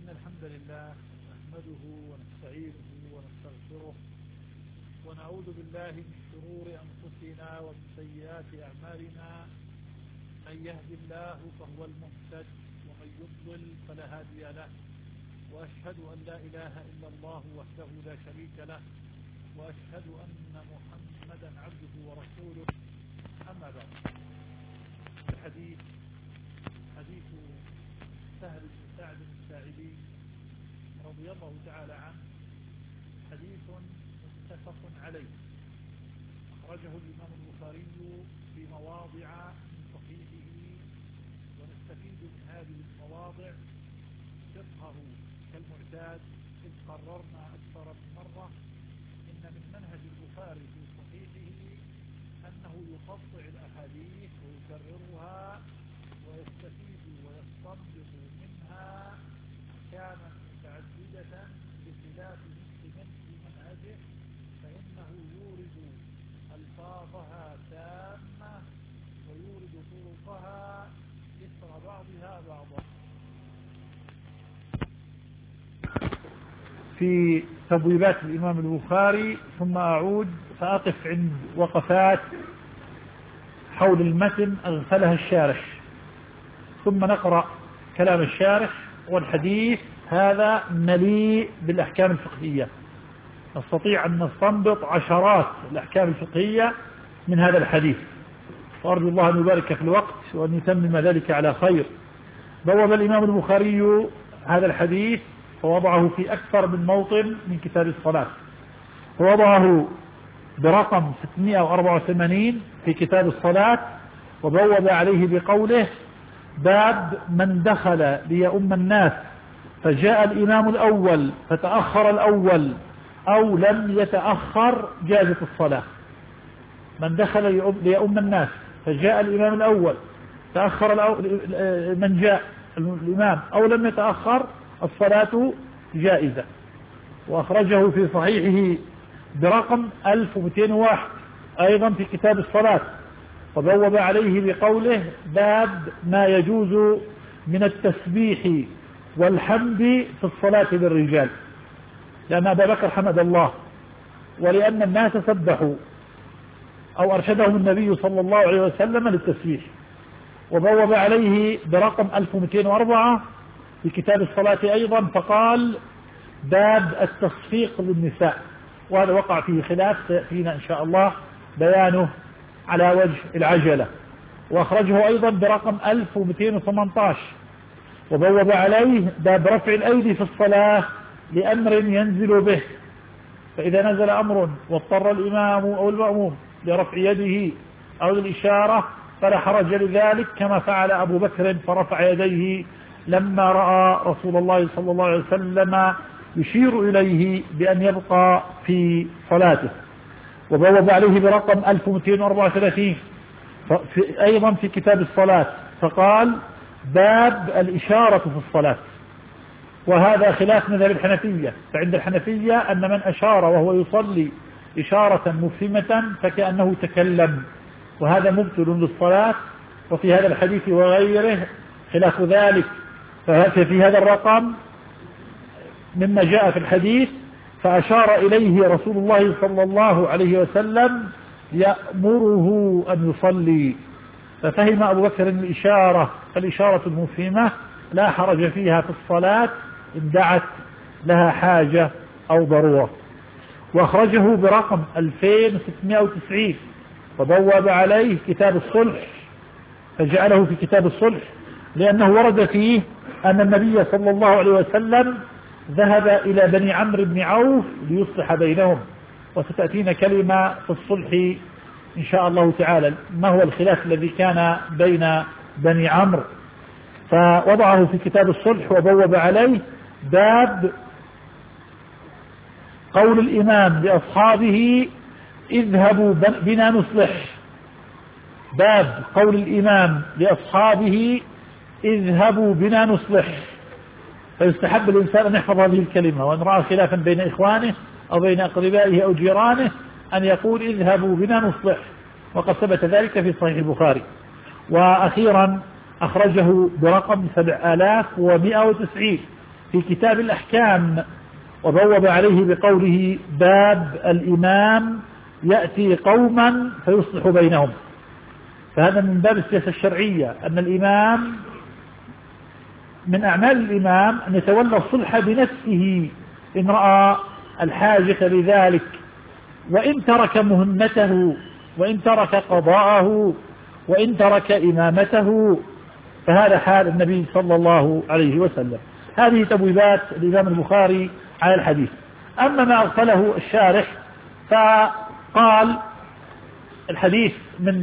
الحمد لله نحمده ونستعينه ونستغفره ونعوذ بالله من شرور أنفسنا ومن سيئات أعمالنا. من يهد الله فهو المهتد ومن يضلل فلا هادي له، وأشهد أن لا إله إلا الله وحده لا شريك له، وأشهد أن محمدا عبده ورسوله. أما بعد، الحديث حديث سهل بن سعد الساعدي رضي الله تعالى عنه حديث متفق عليه، أخرجه الإمام البخاري في مواضع من صحيحه، ونستفيد من هذه المواضع فقهه كالمعتاد، إذ قررنا أكثر من مرة إن من منهج البخاري في صحيحه أنه يقطع الأحاديث ويكررها ويستفيد ويستنبط منها أحكاما متعددة بخلاف مسلم في منهجه، فإنه يورد ألفاظها تامة ويورد طرقها إثر بعضها بعضا. في تبويبات الإمام البخاري، ثم أعود فأقف عند وقفات حول المتن أغفلها الشارح، ثم نقرأ كلام الشارح. والحديث هذا مليء بالأحكام الفقهية، نستطيع أن نستنبط عشرات الأحكام الفقهية من هذا الحديث، وأرجو الله أن يبارك في الوقت وأن يتمم ذلك على خير. بوب الإمام البخاري هذا الحديث فوضعه في أكثر من موطن من كتاب الصلاة، ووضعه برقم 684 في كتاب الصلاة، وبوب عليه بقوله: باب من دخل ليؤم الناس فجاء الإمام الأول فتأخر الأول أو لم يتأخر جازت الصلاة. من دخل ليؤم الناس فجاء الإمام الأول تأخر من جاء الإمام أو لم يتأخر الصلاة جائزة. وأخرجه في صحيحه برقم 1201 أيضا في كتاب الصلاة، وبوب عليه بقوله: باب ما يجوز من التسبيح والحمد في الصلاة للرجال، لأن أبا بكر حمد الله، ولأن الناس سبحوا أو أرشدهم النبي صلى الله عليه وسلم للتسبيح. وبوب عليه برقم 1204 في كتاب الصلاة أيضا، فقال: باب التصفيق للنساء، وهذا وقع فيه خلاف سيأتينا إن شاء الله بيانه على وجه العجلة. وأخرجه أيضا برقم 1218، وبوب عليه: باب رفع الأيدي في الصلاة لأمر ينزل به، فإذا نزل أمر واضطر الإمام أو المأموم لرفع يده أو للإشارة فلا حرج لذلك، كما فعل أبو بكر فرفع يديه لما رأى رسول الله صلى الله عليه وسلم يشير إليه بأن يبقى في صلاته. وبوب عليه برقم 1234 أيضا في كتاب الصلاة، فقال: باب الإشارة في الصلاة. وهذا خلاف مذهب الحنفية، فعند الحنفية أن من أشار وهو يصلي إشارة مفهمة فكأنه تكلم، وهذا مبطل للصلاة. وفي هذا الحديث وغيره خلاف ذلك، ففي هذا الرقم مما جاء في الحديث: فأشار إليه رسول الله صلى الله عليه وسلم يأمره أن يصلي، ففهم أبو بكر الإشارة المفهمة لا حرج فيها في الصلاة إن دعت لها حاجة أو ضرورة. وأخرجه برقم 2690، وبوب عليه كتاب الصلح فجعله في كتاب الصلح، لأنه ورد فيه أن النبي صلى الله عليه وسلم ذهب إلى بني عمرو بن عوف ليصلح بينهم، وستأتينا كلمة في الصلح إن شاء الله تعالى ما هو الخلاف الذي كان بين بني عمرو، فوضعه في كتاب الصلح. وبوب عليه: باب قول الإمام لأصحابه اذهبوا بنا نصلح، باب قول الإمام لأصحابه اذهبوا بنا نصلح. فيستحب الإنسان أن يحفظ هذه الكلمة، وأن رأى خلافا بين إخوانه أو بين أقربائه أو جيرانه أن يقول اذهبوا بنا نصلح، وقد ثبت ذلك في صحيح البخاري. وأخيرا أخرجه برقم 7190 في كتاب الأحكام، وبوب عليه بقوله: باب الإمام يأتي قوما فيصلح بينهم. فهذا من باب السياسة الشرعية، أن الإمام من أعمال الإمام أن يتولى الصلح بنفسه إن رأى الحاجة لذلك، وإن ترك مهمته، وإن ترك قضاءه، وإن ترك إمامته، فهذا حال النبي صلى الله عليه وسلم. هذه تبويبات الإمام البخاري على الحديث. أما ما أغفله الشارح فقال: الحديث من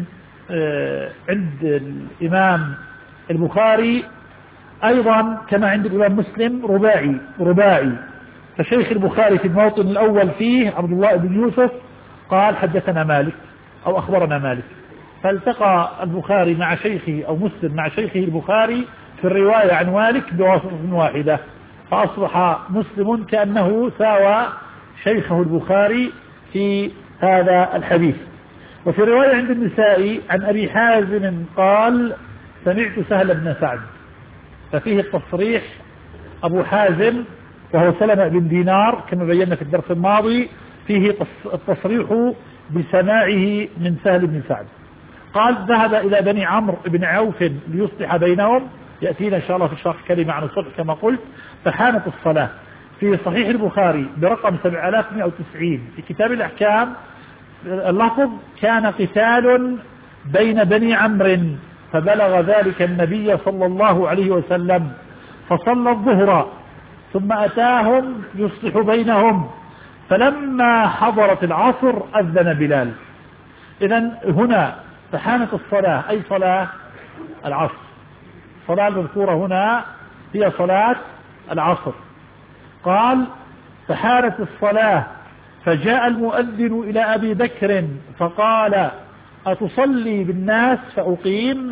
عند الإمام البخاري أيضا كما عند الإمام مسلم رباعي. فشيخ البخاري في الموطن الأول فيه عبد الله بن يوسف قال: حدثنا مالك أو أخبرنا مالك، فالتقى البخاري مع شيخه أو مسلم مع شيخه البخاري في الرواية عن مالك بواسطة واحدة، فأصبح مسلم كأنه ساوى شيخه البخاري في هذا الحديث. وفي رواية عند النسائي عن أبي حازم قال: سمعت سهل بن سعد، ففيه التصريح أبو حازم وهو سلمة بن دينار كما بينا في الدرس الماضي، فيه التصريح بسماعه من سهل بن سعد. قال: ذهب إلى بني عمرو بن عوف ليصلح بينهم، يأتينا إن شاء الله في الشرح كلمة عن الصلح كما قلت. فحانت الصلاة. في صحيح البخاري برقم 7190 في كتاب الأحكام اللفظ: كان قتال بين بني عمرو فبلغ ذلك النبي صلى الله عليه وسلم فصلى الظهر ثم أتاهم يصلح بينهم، فلما حضرت العصر أذن بلال. إذن هنا فحانت الصلاة، أي صلاة العصر. الصلاة المذكورة هنا هي صلاة العصر. قال: فحانت الصلاة فجاء المؤذن إلى أبي بكر فقال: أتصلي بالناس فأقيم؟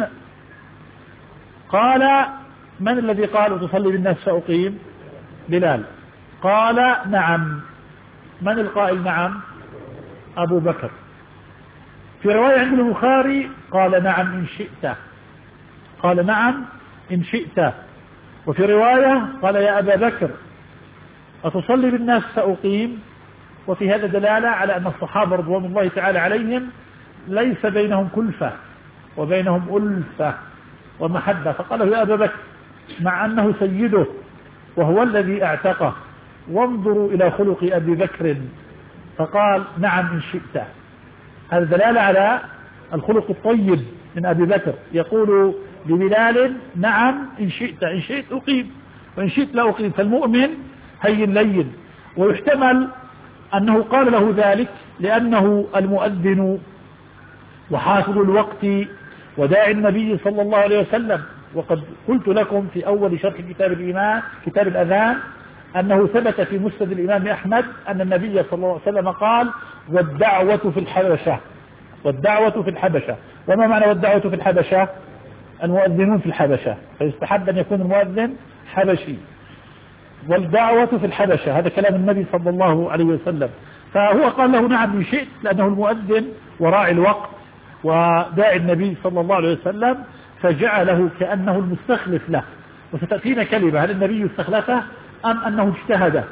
قال: من الذي قال أتصلي بالناس فأقيم؟ بلال. قال: نعم. من القائل نعم؟ أبو بكر. في رواية عند البخاري قال: نعم إن شئت. قال: نعم إن شئت. وفي رواية قال: يا أبا بكر أتصلي بالناس فأقيم؟ وفي هذا دلالة على أن الصحابة رضوان الله تعالى عليهم ليس بينهم كلفة وبينهم ألفة ومحبة، فقال له: يا أبا بكر، مع أنه سيده وهو الذي اعتقه، وانظروا إلى خلق أبي بكر، فقال: نعم إن شئت. هذا دلالة على الخلق الطيب من أبي بكر، يقول لبلال: نعم إن شئت، إن شئت أقيم وإن شئت لا أقيم. فالمؤمن هين لين. ويحتمل أنه قال له ذلك لأنه المؤذن وحافظ الوقت وداعي النبي صلى الله عليه وسلم. وقد قلت لكم في أول شرح كتاب الإيمان كتاب الأذان أنه ثبت في مسند الإمام أحمد أن النبي صلى الله عليه وسلم قال: والدعوة في الحبشة. والدعوة في الحبشة. وما معنى والدعوة في الحبشة؟ المؤذنون في الحبشة، فيستحب أن يكون المؤذن حبشي. والدعوة في الحبشة، هذا كلام النبي صلى الله عليه وسلم. فهو قال له: نعم إن شئت، لأنه المؤذن وراعي الوقت وداعي النبي صلى الله عليه وسلم، فجعله كأنه المستخلف له. وستأتينا كلمة: هل النبي استخلفه أم أنه اجتهد؟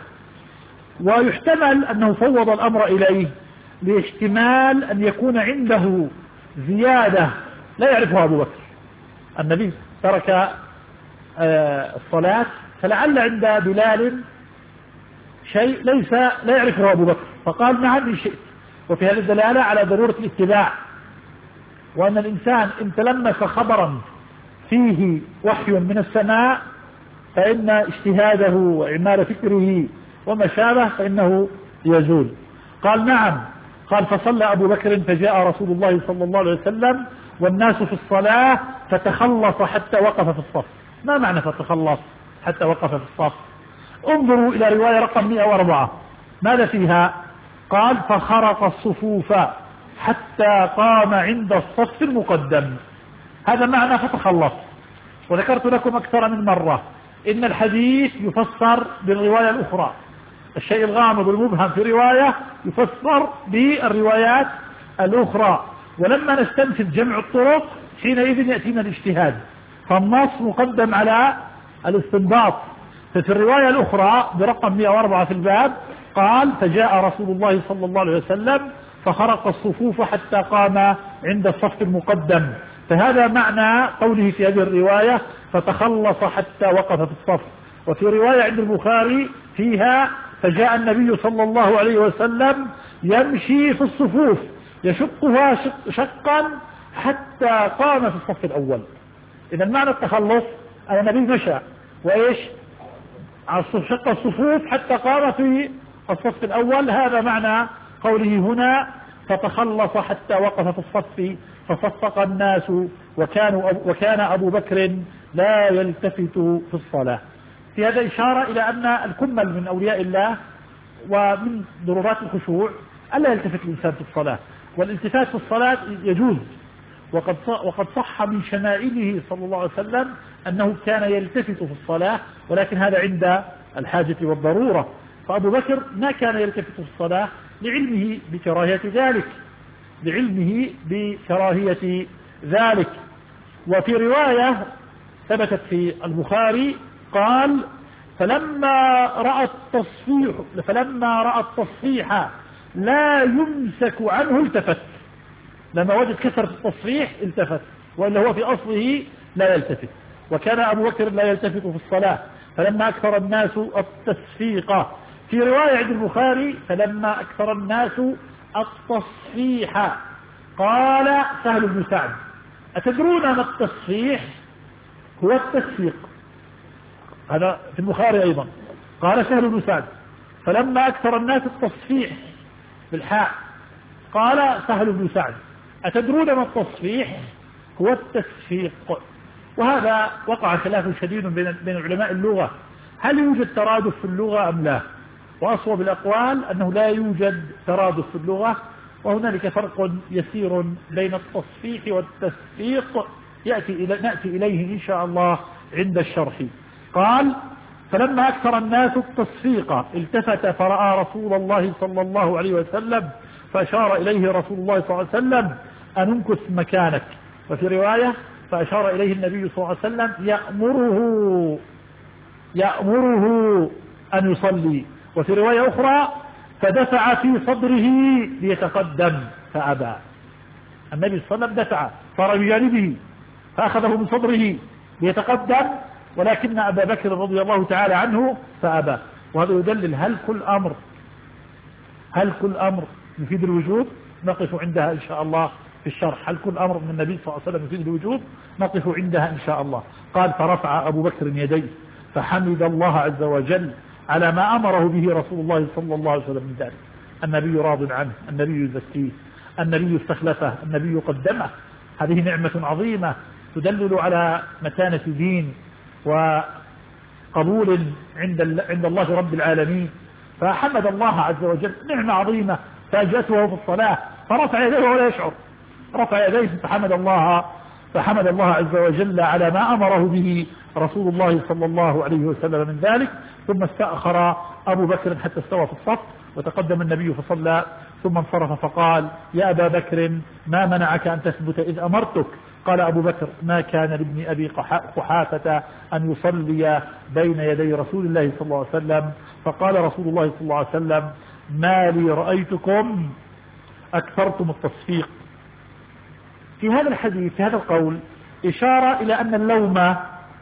ويحتمل أنه فوض الأمر إليه لاحتمال أن يكون عنده زيادة لا يعرفها أبو بكر. النبي ترك الصلاة، فلعل عند بلال شيء لا يعرفه أبو بكر، فقال: نعم إن شئت. وفي هذه الدلالة على ضرورة الاتباع، وأن الإنسان إن تلمس خبرا فيه وحي من السماء فإن اجتهاده وإعمال فكره وما شابه فإنه يزول. قال: نعم. قال: فصلى أبو بكر فجاء رسول الله صلى الله عليه وسلم والناس في الصلاة فتخلص حتى وقف في الصف. ما معنى فتخلص حتى وقف في الصف؟ انظروا إلى رواية رقم 104 ماذا فيها؟ قال: فخرق الصفوف حتى قام عند الصف المقدم. هذا معنى فتخلص. وذكرت لكم أكثر من مرة إن الحديث يفسر بالرواية الأخرى. الشيء الغامض المبهم في رواية يفسر بالروايات الأخرى، ولما نستنتج جمع الطرق حينئذ يأتينا الاجتهاد، فالنص مقدم على الاستنباط. ففي الرواية الأخرى برقم 104 في الباب قال فجاء رسول الله صلى الله عليه وسلم فخرق الصفوف حتى قام عند الصف المقدم. فهذا معنى قوله في هذه الرواية فتخلص حتى وقف في الصف. وفي رواية عند البخاري فيها فجاء النبي صلى الله عليه وسلم يمشي في الصفوف يشقها شقا حتى قام في الصف الأول. إذا معنى التخلص أن النبي مشى وإيش شق الصفوف حتى قام في الصف الأول. هذا معنى قوله هنا فتخلص حتى وقف في الصف فصفق الناس وكان أبو بكر لا يلتفت في الصلاة. في هذا إشارة إلى أن الكمل من أولياء الله ومن ضرورات الخشوع ألا يلتفت الإنسان في الصلاة. والالتفات في الصلاة يجوز، وقد صح من شمائله صلى الله عليه وسلم أنه كان يلتفت في الصلاة، ولكن هذا عند الحاجة والضرورة. فأبو بكر ما كان يلتفت في الصلاة لعلمه بكراهية ذلك. وفي رواية ثبتت في البخاري قال فلما رأى التصفيح لا يمسك عنه التفت. لما وجد كثرة التصفيح التفت، وإلا هو في أصله لا يلتفت. وكان أبو بكر لا يلتفت في الصلاة فلما أكثر الناس التصفيق. في رواية عند البخاري فلما أكثر الناس التصفيح قال سهل بن سعد أتدرون ما التصفيح؟ هو التصفيق. هذا في البخاري أيضا. قال سهل بن سعد فلما أكثر الناس التصفيح بالحاء قال سهل بن سعد أتدرون ما التصفيح؟ هو التصفيق. وهذا وقع خلاف شديد بين علماء اللغة، هل يوجد ترادف في اللغة أم لا؟ وأصوب الأقوال أنه لا يوجد ترادف في اللغة، وهنالك فرق يسير بين التصفيح والتصفيق نأتي إليه إن شاء الله عند الشرح. قال فلما أكثر الناس التصفيق التفت فرأى رسول الله صلى الله عليه وسلم فأشار إليه رسول الله صلى الله عليه وسلم أن امكث مكانك. وفي رواية فأشار إليه النبي صلى الله عليه وسلم يأمره أن يصلي. وفي رواية أخرى فدفع في صدره ليتقدم فأبى. النبي صلى الله عليه وسلم دفع صار بجانبه فأخذه من صدره ليتقدم، ولكن أبا بكر رضي الله تعالى عنه فأبى. وهذا يدلل هل كل أمر يفيد الوجوب؟ نقف عندها إن شاء الله في الشرح. هل كل أمر من النبي صلى الله عليه وسلم يفيد الوجوب؟ نقف عندها إن شاء الله. قال فرفع أبو بكر يديه فحمد الله عز وجل على ما أمره به رسول الله صلى الله عليه وسلم من ذلك. النبي راض عنه، النبي يزكيه، النبي استخلفه، النبي قدمه. هذه نعمة عظيمة تدلل على متانة دين وقبول عند الله رب العالمين. فحمد الله عز وجل، نعمة عظيمة فاجأته في الصلاة فرفع يديه ولا يشعر، رفع يديه فحمد الله عز وجل على ما أمره به رسول الله صلى الله عليه وسلم من ذلك. ثم استأخر أبو بكر حتى استوى في الصف وتقدم النبي فصلى، ثم انصرف فقال يا أبا بكر ما منعك أن تثبت إذ أمرتك؟ قال أبو بكر ما كان لابن أبي قحافة أن يصلي بين يدي رسول الله صلى الله عليه وسلم. فقال رسول الله صلى الله عليه وسلم ما لي رأيتكم أكثرتم التصفيق. في هذا الحديث، في هذا القول، إشارة إلى أن اللوم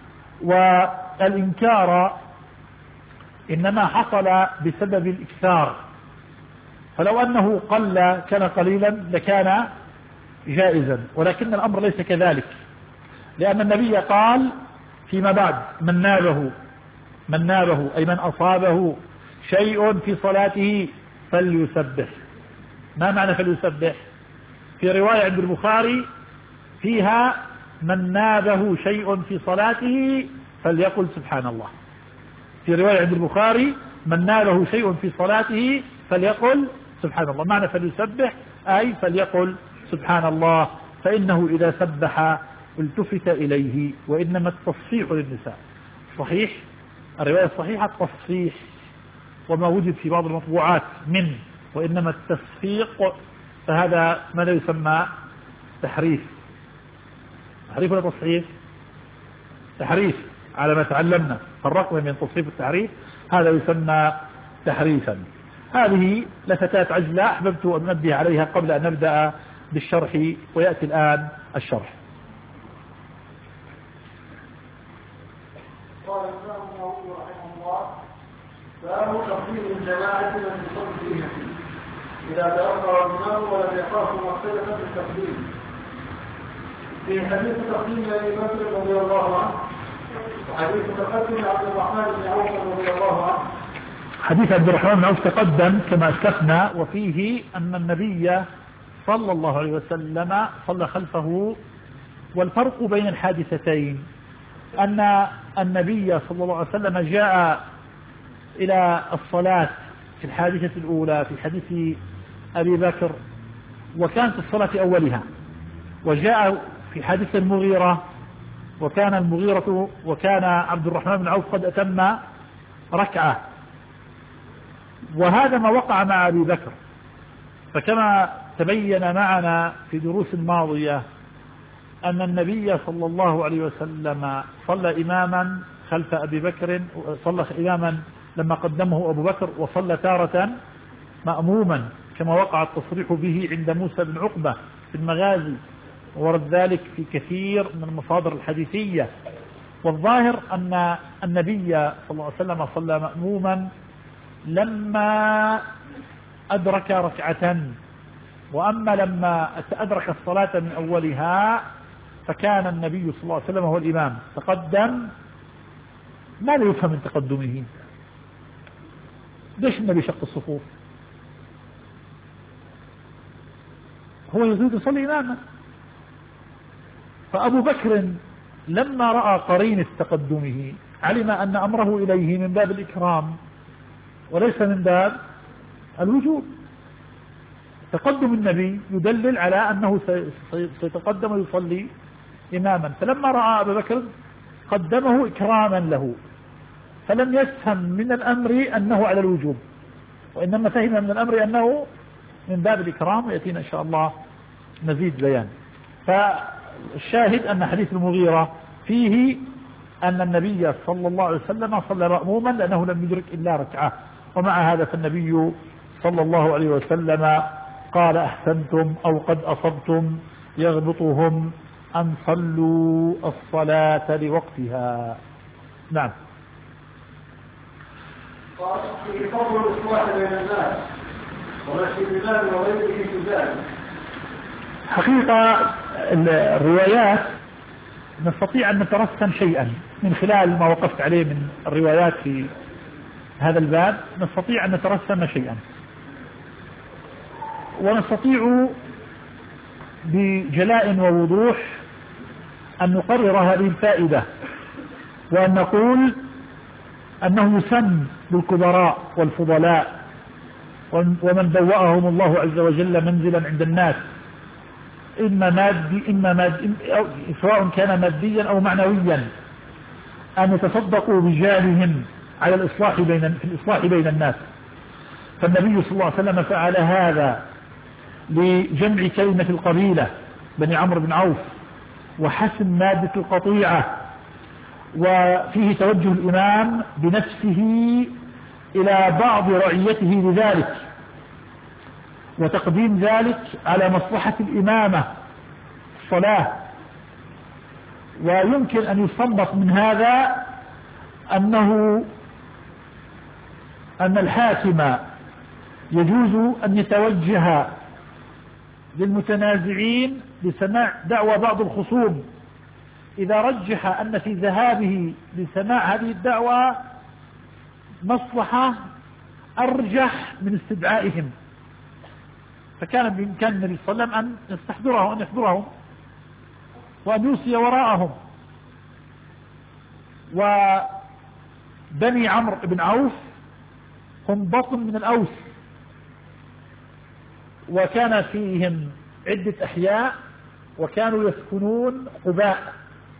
والإنكار إنما حصل بسبب الإكثار، فلو أنه قل كان قليلا لكان جائزا، ولكن الأمر ليس كذلك، لأن النبي قال فيما بعد من نابه أي من أصابه شيء في صلاته فليسبح. ما معنى فليسبح؟ في رواية عند البخاري فيها من نابه شيء في صلاته فليقل سبحان الله. في رواية عند البخاري من نابه شيء في صلاته فليقل سبحان الله. معنى فليسبح أي فليقل سبحان الله، فإنه إذا سبح التفت إليه، وإنما التصفيح للنساء. صحيح الرواية الصحيحة التصفيح، وما وجد في بعض المطبوعات من وإنما التصفيق، فهذا ماذا يسمى؟ تحريف ولا تصحيح؟ تحريف على ما تعلمنا. فرقنا بين تصحيف والتحريف، هذا يسمى تحريفا. هذه لفتات عجلة أحببت أن ننبه عليها قبل أن نبدأ بالشرح، ويأتي الآن الشرح. قال الإمام النووي رحمه الله: باب تقديم الجماعة من يصلي فيها إذا تأخر الإمام ولم يخاف مختلفا بالتقديم. في حديث تقديم أبي بكر رضي الله عنه، وحديث تقدم عبد الرحمن بن عوف رضي الله عنه. حديث عبد الرحمن بن عوف تقدم كما أسلفنا، وفيه أن النبي صلى الله عليه وسلم صلى خلفه. والفرق بين الحادثتين أن النبي صلى الله عليه وسلم جاء إلى الصلاة في الحادثة الأولى في حديث أبي بكر وكانت الصلاة في أولها، وجاء في حديث المغيرة وكان عبد الرحمن بن عوف قد أتم ركعة. وهذا ما وقع مع أبي بكر، فكما تبين معنا في دروس ماضية أن النبي صلى الله عليه وسلم صلى إماما خلف أبي بكر، صلى إماما لما قدمه أبو بكر، وصلى تارة مأموما كما وقع التصريح به عند موسى بن عقبة في المغازي، ورد ذلك في كثير من المصادر الحديثية. والظاهر أن النبي صلى الله عليه وسلم صلى مأموما لما أدرك ركعة، وأما لما أدرك الصلاة من أولها فكان النبي صلى الله عليه وسلم هو الإمام، تقدم. ما لا يفهم من تقدمه؟ ليش النبي شق الصفوف؟ هو يريد يصلي إماما. فأبو بكر لما رأى قرينة تقدمه علم أن أمره إليه من باب الإكرام وليس من باب الوجوب. تقدم النبي يدلل على أنه سيتقدم ويصلي إماما، فلما رأى أبا بكر قدمه إكراما له، فلم يفهم من الأمر أنه على الوجوب، وإنما فهم من الأمر أنه من باب الإكرام، ويأتينا إن شاء الله مزيد بيان. فالشاهد أن حديث المغيرة فيه أن النبي صلى الله عليه وسلم صلى مأموما لأنه لم يدرك إلا ركعة، ومع هذا فالنبي صلى الله عليه وسلم قال: أحسنتم أو قد أصبتم يغبطهم أن صلوا الصلاة لوقتها. نعم. قال: في فضل الإصلاح بين الناس ومشي البلاد وغيره في ذلك. حقيقة الروايات نستطيع أن نترسم شيئا من خلال ما وقفت عليه من الروايات في هذا الباب، نستطيع أن نترسم شيئا، ونستطيع بجلاء ووضوح أن نقرر هذه الفائدة، وأن نقول أنه يسن بالكبراء والفضلاء ومن بوأهم الله عز وجل منزلا عند الناس، سواء كان ماديا أو معنويا، أن يتصدقوا بجاههم على الإصلاح بين الناس. فالنبي صلى الله عليه وسلم فعل هذا لجمع كلمة القبيلة بني عمرو بن عوف وحسم مادة القطيعة، وفيه توجه الإمام بنفسه إلى بعض رعيته بذلك، وتقديم ذلك على مصلحة الإمامة الصلاة. ويمكن أن يستنبط من هذا أن الحاكم يجوز أن يتوجه للمتنازعين لسماع دعوى بعض الخصوم إذا رجح أن في ذهابه لسماع هذه الدعوة مصلحة أرجح من استدعائهم، فكان بإمكان النبي صلى الله عليه وسلم أن يحضرهم وأن يوصي وراءهم. وبني عمرو بن عوف هم بطن من الأوس، وكان فيهم عدة أحياء، وكانوا يسكنون قباء،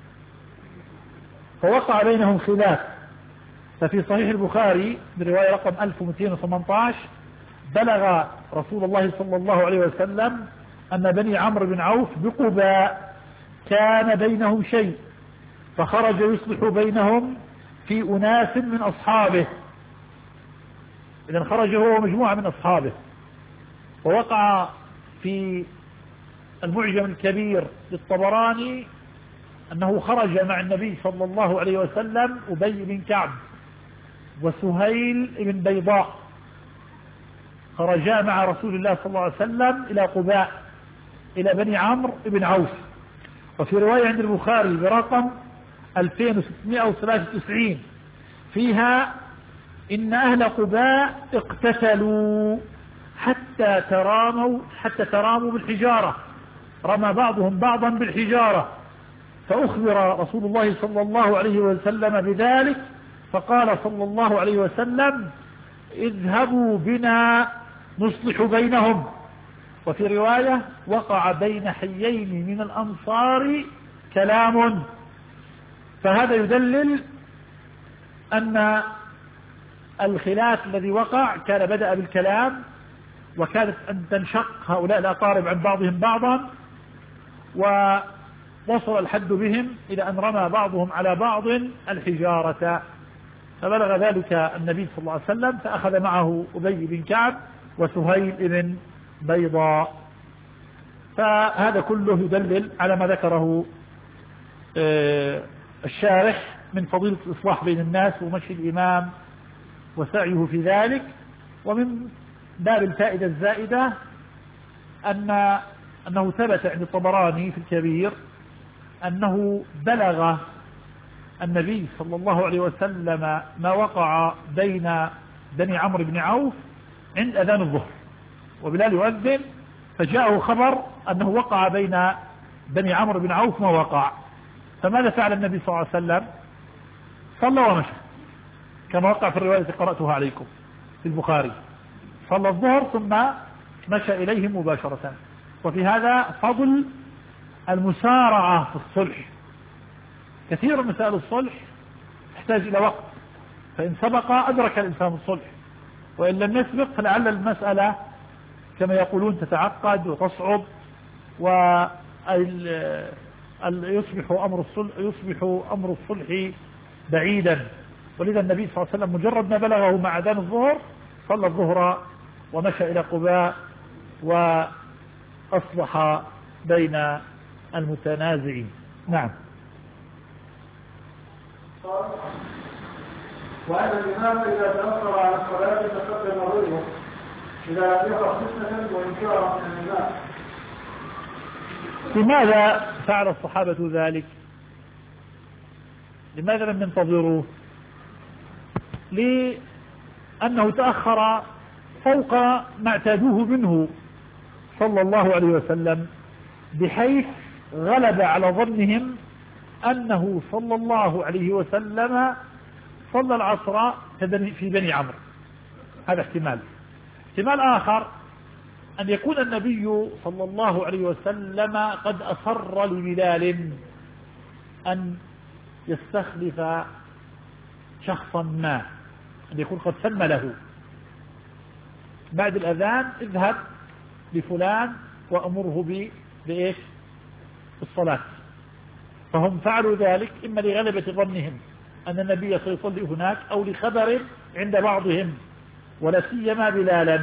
فوقع بينهم خلاف. ففي صحيح البخاري برواية رقم 1218 بلغ رسول الله صلى الله عليه وسلم أن بني عمرو بن عوف بقباء كان بينهم شيء، فخرج يصلح بينهم في أناس من أصحابه، إذن خرج هو ومجموعة من أصحابه. ووقع في المعجم الكبير للطبراني أنه خرج مع النبي صلى الله عليه وسلم أبي بن كعب وسهيل بن بيضاء، خرجا مع رسول الله صلى الله عليه وسلم إلى قباء إلى بني عمرو بن عوف. وفي رواية عند البخاري برقم 2693 فيها إن أهل قباء اقتتلوا حتى تراموا بالحجارة، رمى بعضهم بعضا بالحجارة، فأخبر رسول الله صلى الله عليه وسلم بذلك، فقال صلى الله عليه وسلم اذهبوا بنا نصلح بينهم. وفي رواية وقع بين حيين من الأنصار كلام. فهذا يدلل أن الخلاف الذي وقع كان بدأ بالكلام، وكانت أن تنشق هؤلاء الأقارب عن بعضهم بعضا، ووصل الحد بهم إلى أن رمى بعضهم على بعض الحجارة، فبلغ ذلك النبي صلى الله عليه وسلم فأخذ معه أبي بن كعب وسهيل بن بيضاء. فهذا كله يدلل على ما ذكره الشارح من فضيلة الإصلاح بين الناس ومشي الإمام وسعيه في ذلك. ومن باب الفائدة الزائدة أنه ثبت عند الطبراني في الكبير أنه بلغ النبي صلى الله عليه وسلم ما وقع بين بني عمرو بن عوف عند أذان الظهر، وبلال يؤذن، فجاءه خبر أنه وقع بين بني عمرو بن عوف ما وقع. فماذا فعل النبي صلى الله عليه وسلم؟ صلى ومشى، كما وقع في الرواية التي قرأتها عليكم في البخاري، صلى الظهر ثم مشى إليهم مباشرة. وفي هذا فضل المسارعة في الصلح. كثير من مسائل الصلح تحتاج إلى وقت، فإن سبق أدرك الإنسان الصلح، وإن لم يسبق فلعل المسألة كما يقولون تتعقد وتصعب، يصبح أمر الصلح بعيدا. ولذا النبي صلى الله عليه وسلم مجرد ما بلغه مع أذان الظهر صلى الظهر ومشى إلى قباء وأصلح بين المتنازعين. نعم. وأن الإمام إذا تأخر على الصلاة تقدم غيره إذا لم يقع فتنة وإنكارا من الإمام. لماذا فعل الصحابة ذلك؟ لماذا لم ينتظروه؟ لأنه تأخر فوق ما اعتادوه منه صلى الله عليه وسلم، بحيث غلب على ظنهم أنه صلى الله عليه وسلم صلى العصر في بني عمرو. هذا احتمال. احتمال آخر أن يكون النبي صلى الله عليه وسلم قد أصر لبلال أن يستخلف شخصا ما، أن يكون قد سمى له بعد الأذان اذهب لفلان وأمره بإيش؟ بالصلاة. فهم فعلوا ذلك إما لغلبة ظنهم أن النبي سيصلي هناك، أو لخبر عند بعضهم ولا سيما بلالا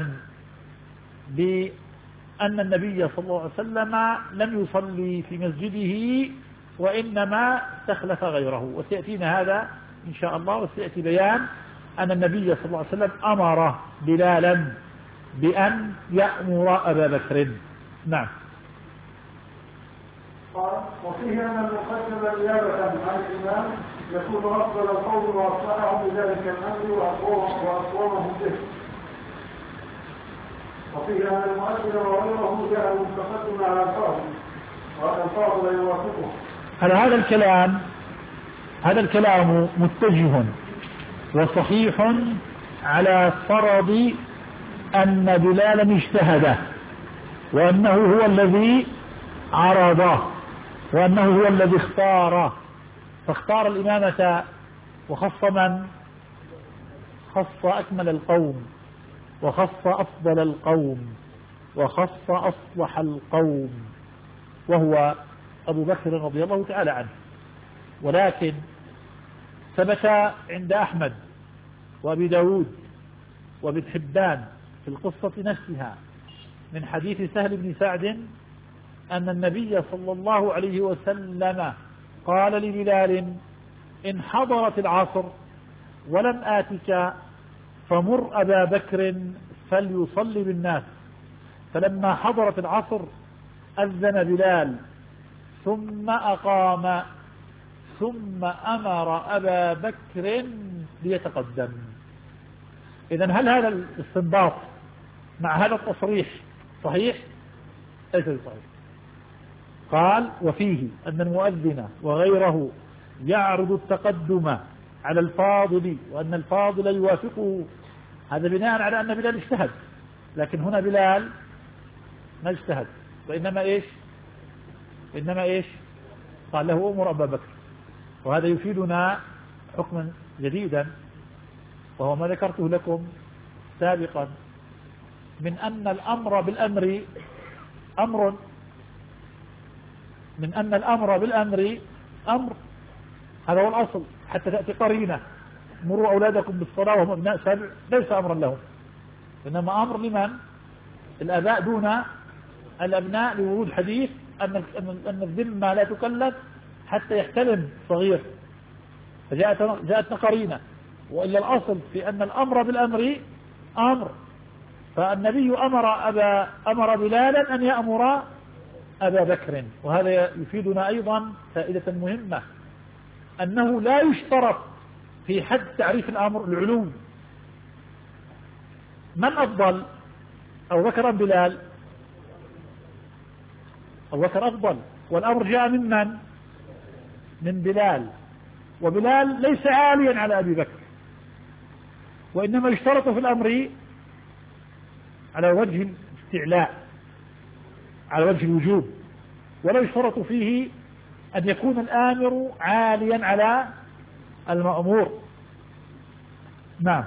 بأن النبي صلى الله عليه وسلم لم يصلي في مسجده وإنما استخلف غيره. وسيأتينا هذا إن شاء الله، وسيأتي بيان أن النبي صلى الله عليه وسلم أمر بلالا بأن يأمر أبا بكر. نعم. وفيه أن المقدم نيابة عن الإمام يكون أفضل القول وأصلحهم بذلك الأمر وأقومهم به. وفيه أن المؤذن وغيره جعلوا التقدم على الفاضل وأن الفاضل يوافقه. هذا الكلام متجه وصحيح على فرض أن بلالا اجتهد، وأنه هو الذي عرضه، وأنه هو الذي اختاره، فاختار الإمامة وخص من؟ خص أكمل القوم، وخص أفضل القوم، وخص أصلح القوم، وهو أبو بكر رضي الله تعالى عنه. ولكن ثبت عند أحمد وأبي داود وابن حبان في القصة نفسها من حديث سهل بن سعد أن النبي صلى الله عليه وسلم قال لبلال: إن حضرت العصر ولم آتك فمر أبا بكر فليصلي بالناس. فلما حضرت العصر أذن بلال ثم أقام ثم أمر أبا بكر ليتقدم. إذن هل هذا الاستنباط مع هذا التصريح صحيح؟ ليس صحيح. قال: وفيه أن المؤذن وغيره يعرض التقدم على الفاضل وأن الفاضل يوافقه. هذا بناء على أن بلال اجتهد، لكن هنا بلال ما اجتهد، وإنما إيش قال له: أمر أبا بكر. وهذا يفيدنا حكما جديدا، وهو ما ذكرته لكم سابقا من أن الأمر بالأمر أمر، من أن الأمر بالأمر أمر، هذا هو الأصل. حتى تأتي قرينة: مروا أولادكم بالصلاة وهم أبناء سبع، ليس أمرا لهم، إنما أمر لمن؟ الآباء دون الأبناء، لورود حديث أن الذمة لا تكلف حتى يحتلم صغير، فجاءتنا قرينة. وإلا الأصل في أن الأمر بالأمر أمر، فالنبي أمر بلالا أن يأمر أبا بكر. وهذا يفيدنا أيضا فائدة مهمة، أنه لا يشترط في حد تعريف الأمر العلو. من أفضل، أبو بكر أم بلال؟ أبو بكر أفضل، والأمر جاء من بلال، وبلال ليس عاليا على أبي بكر، وإنما يشترط في الأمر على وجه الاستعلاء، على وجه الوجوب، ولا يشترط فيه أن يكون الآمر عاليا على المأمور. نعم.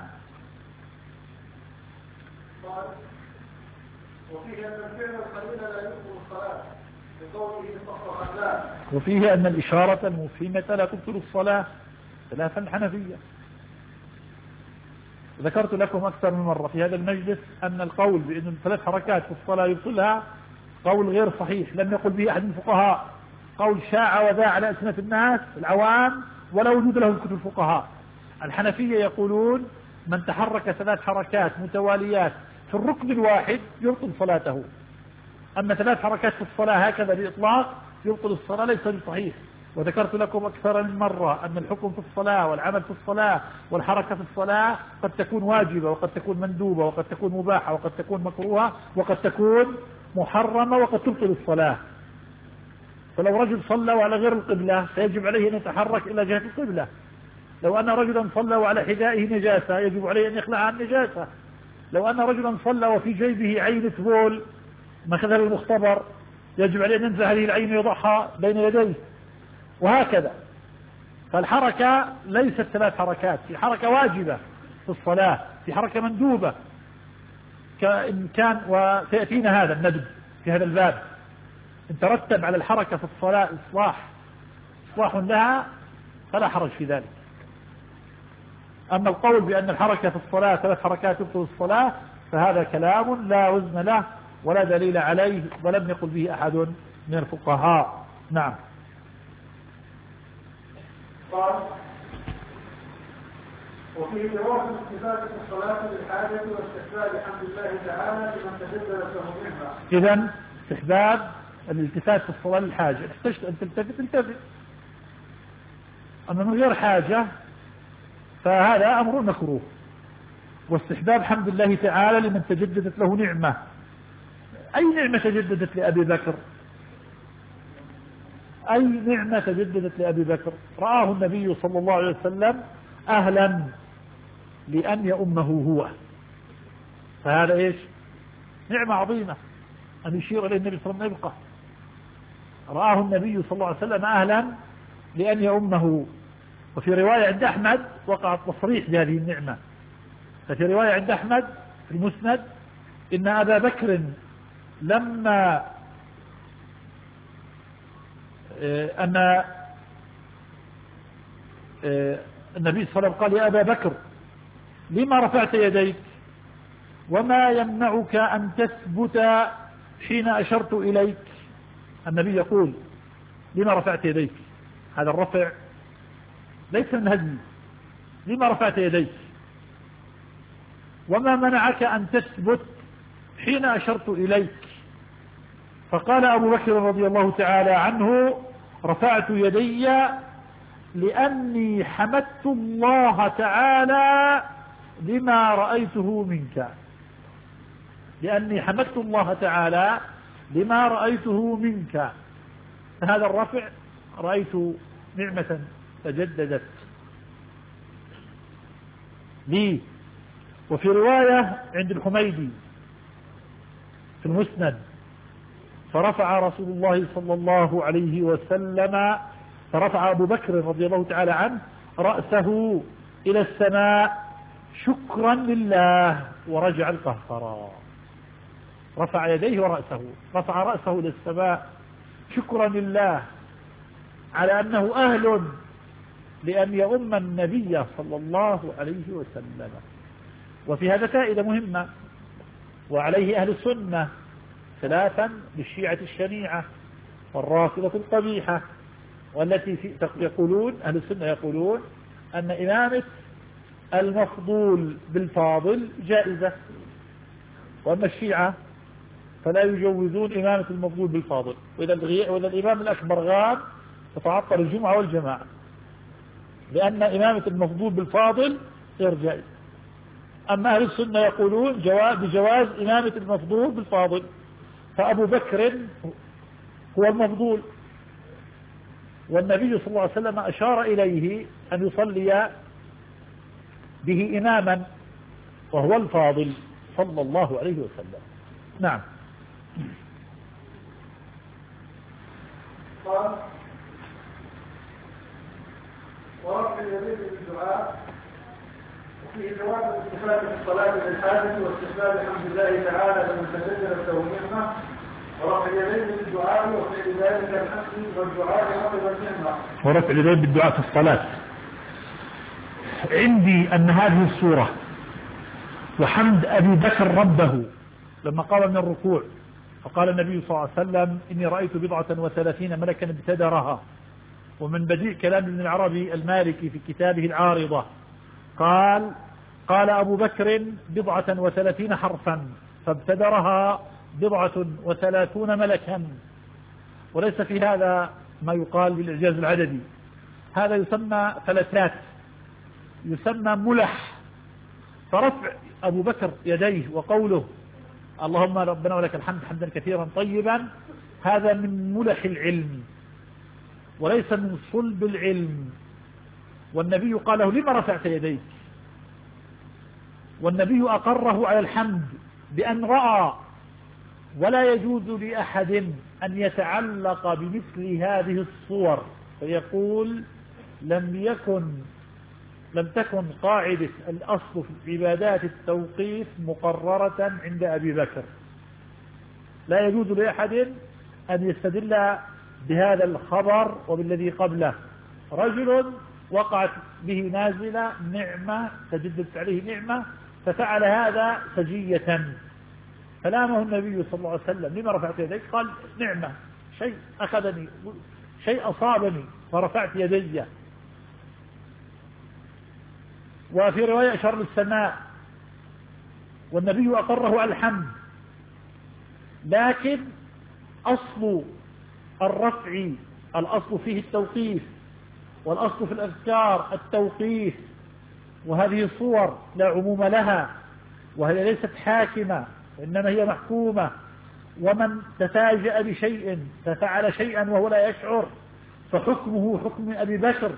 وفيه أن الفعل القليل لا يبطل الصلاة بقوله صفق الله. وفيه أن الإشارة المفهمة لا تبطل الصلاة خلافا الحنفية. ذكرت لكم أكثر من مرة في هذا المجلس أن القول بأن 3 حركات في الصلاة يبطلها قول غير صحيح، لم يقل به أحد من الفقهاء، قول شاع وذاع على ألسنة الناس العوام ولا وجود له في كتب الفقهاء. الحنفية يقولون: من تحرك 3 حركات متواليات في الركن الواحد يبطل صلاته. أما 3 حركات في الصلاة هكذا بإطلاق يبطل الصلاة ليس بصحيح. وذكرت لكم أكثر من مرة أن الحكم في الصلاة والعمل في الصلاة والحركة في الصلاة قد تكون واجبة، وقد تكون مندوبة، وقد تكون مباحة، وقد تكون مكروهة، وقد تكون محرمة، وقد تبطل الصلاة. فلو رجل صلى وعلى غير القبلة فيجب عليه أن يتحرك إلى جهة القبلة. لو أن رجلا صلى وعلى حذائه نجاسة يجب عليه أن يخلع عن النجاسة. لو أن رجلا صلى وفي جيبه عينة بول مثلا المختبر يجب عليه أن ينزع هذه العين ويضعها بين يديه، وهكذا. فالحركة ليست 3 حركات، في حركة واجبة في الصلاة، في حركة مندوبة إن كان، وسيأتينا هذا الندب في هذا الباب. إن ترتب على الحركة في الصلاة إصلاح لها فلا حرج في ذلك. أما القول بأن الحركة في الصلاة 3 حركات تبطل الصلاة فهذا كلام لا وزن له ولا دليل عليه، ولم يقل به أحد من الفقهاء. نعم. قال: وفيه جواز الالتفات في الصلاة للحاجة واستحباب حمد الله تعالى لمن تجددت له النعمة. إذن استحباب الالتفات في الصلاة للحاجة، احتجت أن تلتفت. أما من غير حاجة فهذا أمر مكروه. واستحباب حمد الله تعالى لمن تجددت له نعمة. أي نعمة تجددت لأبي بكر؟ أي نعمة تجددت لأبي بكر؟ رآه النبي صلى الله عليه وسلم أهلا لأن يؤمه هو، فهذا إيش؟ نعمة عظيمة أن يشير إليه النبي صلى الله عليه وسلم. رآه النبي صلى الله عليه وسلم أهلا لأن يؤمه. وفي رواية عند أحمد وقع التصريح بهذه النعمة. ففي رواية عند أحمد في المسند إن أبا بكر لما النبي صلى الله عليه وسلم قال: يا أبا بكر لما رفعت يديك؟ وما يمنعك أن تثبت حين أشرت إليك؟ النبي يقول: لما رفعت يديك؟ هذا الرفع ليس من هدي. لما رفعت يديك؟ وما منعك أن تثبت حين أشرت إليك؟ فقال أبو بكر رضي الله تعالى عنه: رفعت يدي لأني حمدت الله تعالى لما رأيته منك. لأني حمدت الله تعالى لما رأيته منك. هذا الرفع رأيت نعمة تجددت لي. وفي رواية عند الحميدي في المسند: فرفع رسول الله صلى الله عليه وسلم، فرفع أبو بكر رضي الله تعالى عنه رأسه إلى السماء شكرا لله ورجع القهقرى. رفع يديه ورأسه، رفع رأسه إلى السماء شكرا لله على أنه أهل لأن يؤم النبي صلى الله عليه وسلم. وفي هذا فائدة مهمة، وعليه أهل السنة خلافا للشيعة الشنيعة والرافضة القبيحة، والتي يقولون أهل السنة يقولون أن إمامة المفضول بالفاضل جائزة، وأما الشيعة فلا يجوزون إمامة المفضول بالفاضل، وإذا الإمام الأكبر غاب تتعطل الجمعة والجماعة، لأن إمامة المفضول بالفاضل غير جائز. أما أهل السنة يقولون بجواز إمامة المفضول بالفاضل، فأبو بكر هو المفضول، والنبي صلى الله عليه وسلم أشار إليه أن يصلي به إماما وهو الفاضل صلى الله عليه وسلم. نعم. قال: ورفع اليدين بالدعاء، وفيه جواز الاستحباب في الصلاة للحاجة واستحباب حمد الله تعالى لمن تجددت له النعمة، ورفع اليدين بالدعاء وفعل ذلك الحمد والدعاء عقب النعمة. ورفع اليدين بالدعاء في الصلاة، عندي أن هذه السورة وحمد أبي بكر ربه لما قام من الركوع فقال النبي صلى الله عليه وسلم: إني رأيت 37 ملكا ابتدرها. ومن بديع كلام ابن العربي المالكي في كتابه العارضة قال أبو بكر 37 حرفا فابتدرها 37 ملكا. وليس في هذا ما يقال بالإعجاز العددي، هذا يسمى فلتات، يسمى ملح. فرفع أبو بكر يديه وقوله: اللهم ربنا ولك الحمد حمدا كثيرا طيبا، هذا من ملح العلم وليس من صلب العلم. والنبي قال له: لما رفعت يديك؟ والنبي أقره على الحمد بأن رأى، ولا يجوز لأحد أن يتعلق بمثل هذه الصور فيقول لم تكن قاعدة الأصل في عبادات التوقيف مقررة عند أبي بكر. لا يجوز لأحد أن يستدل بهذا الخبر وبالذي قبله. رجل وقعت به نازلة نعمة تجددت عليه نعمة ففعل هذا سجية، فلامه النبي صلى الله عليه وسلم: لما رفعت يديك؟ قال: نعمة، شيء أخذني، شيء أصابني فرفعت يدي. وفي رواية أشار للسماء، والنبي أقره على الحمد. لكن أصل الرفع الأصل فيه التوقيف، والأصل في الأذكار التوقيف، وهذه صور لا عموم لها، وهي ليست حاكمة وإنما هي محكومة. ومن تفاجأ بشيء ففعل شيئا وهو لا يشعر فحكمه حكم أبي بكر،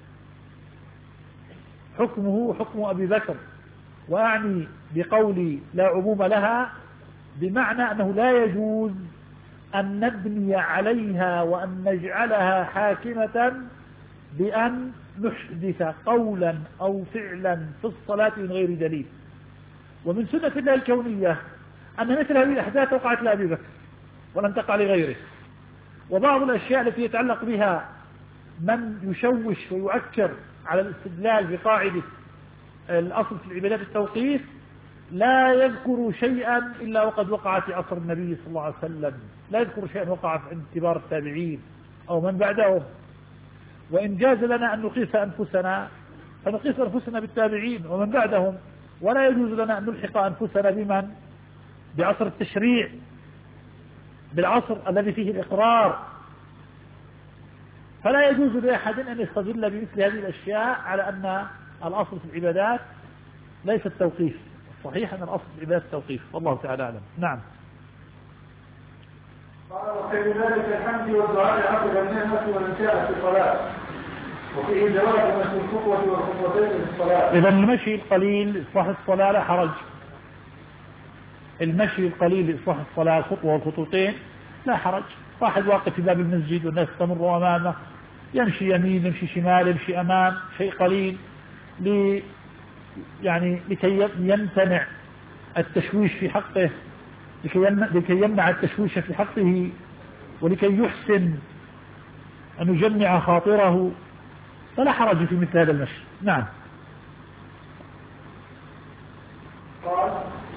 حكمه حكم أبي بكر. وأعني بقولي لا عموم لها بمعنى أنه لا يجوز أن نبني عليها وأن نجعلها حاكمة بأن نحدث قولا أو فعلا في الصلاة من غير دليل. ومن سنة الله الكونية أن مثل هذه الأحداث وقعت لأبي بكر ولم تقع لغيره. وبعض الأشياء التي يتعلق بها من يشوش ويعكر على الاستدلال بقاعدة الأصل في العبادات التوقيف لا يذكر شيئا إلا وقد وقع في عصر النبي صلى الله عليه وسلم، لا يذكر شيئا وقع عند كبار التابعين أو من بعدهم. وإن جاز لنا أن نقيس أنفسنا فنقيس أنفسنا بالتابعين ومن بعدهم، ولا يجوز لنا أن نلحق أنفسنا بمن؟ بعصر التشريع، بالعصر الذي فيه الإقرار. فلا يجوز لأحد أن يستدل بمثل هذه الأشياء على أن الأصل في العبادات ليس التوقيف. صحيح أن الأصل في العبادات التوقيف، والله تعالى أعلم. نعم. قال وفي ذلك الحمد والدعاء عقب النعمة والانشاء في الصلاة، وفيه جواز مشي الخطوة والخطوتين في الصلاة. إذا المشي القليل لإصلاح الصلاة لا حرج. المشي القليل لإصلاح الصلاة الخطوة والخطوتين لا حرج. واحد واقف في باب المسجد والناس تمر أمامه، يمشي يمين يمشي شمال يمشي أمام، شيء قليل يعني لكي يمتنع التشويش في حقه، لكي يمنع التشويش في حقه، ولكي يحسن أن يجمع خاطره، فلا حرج في مثل هذا المشي. نعم. قال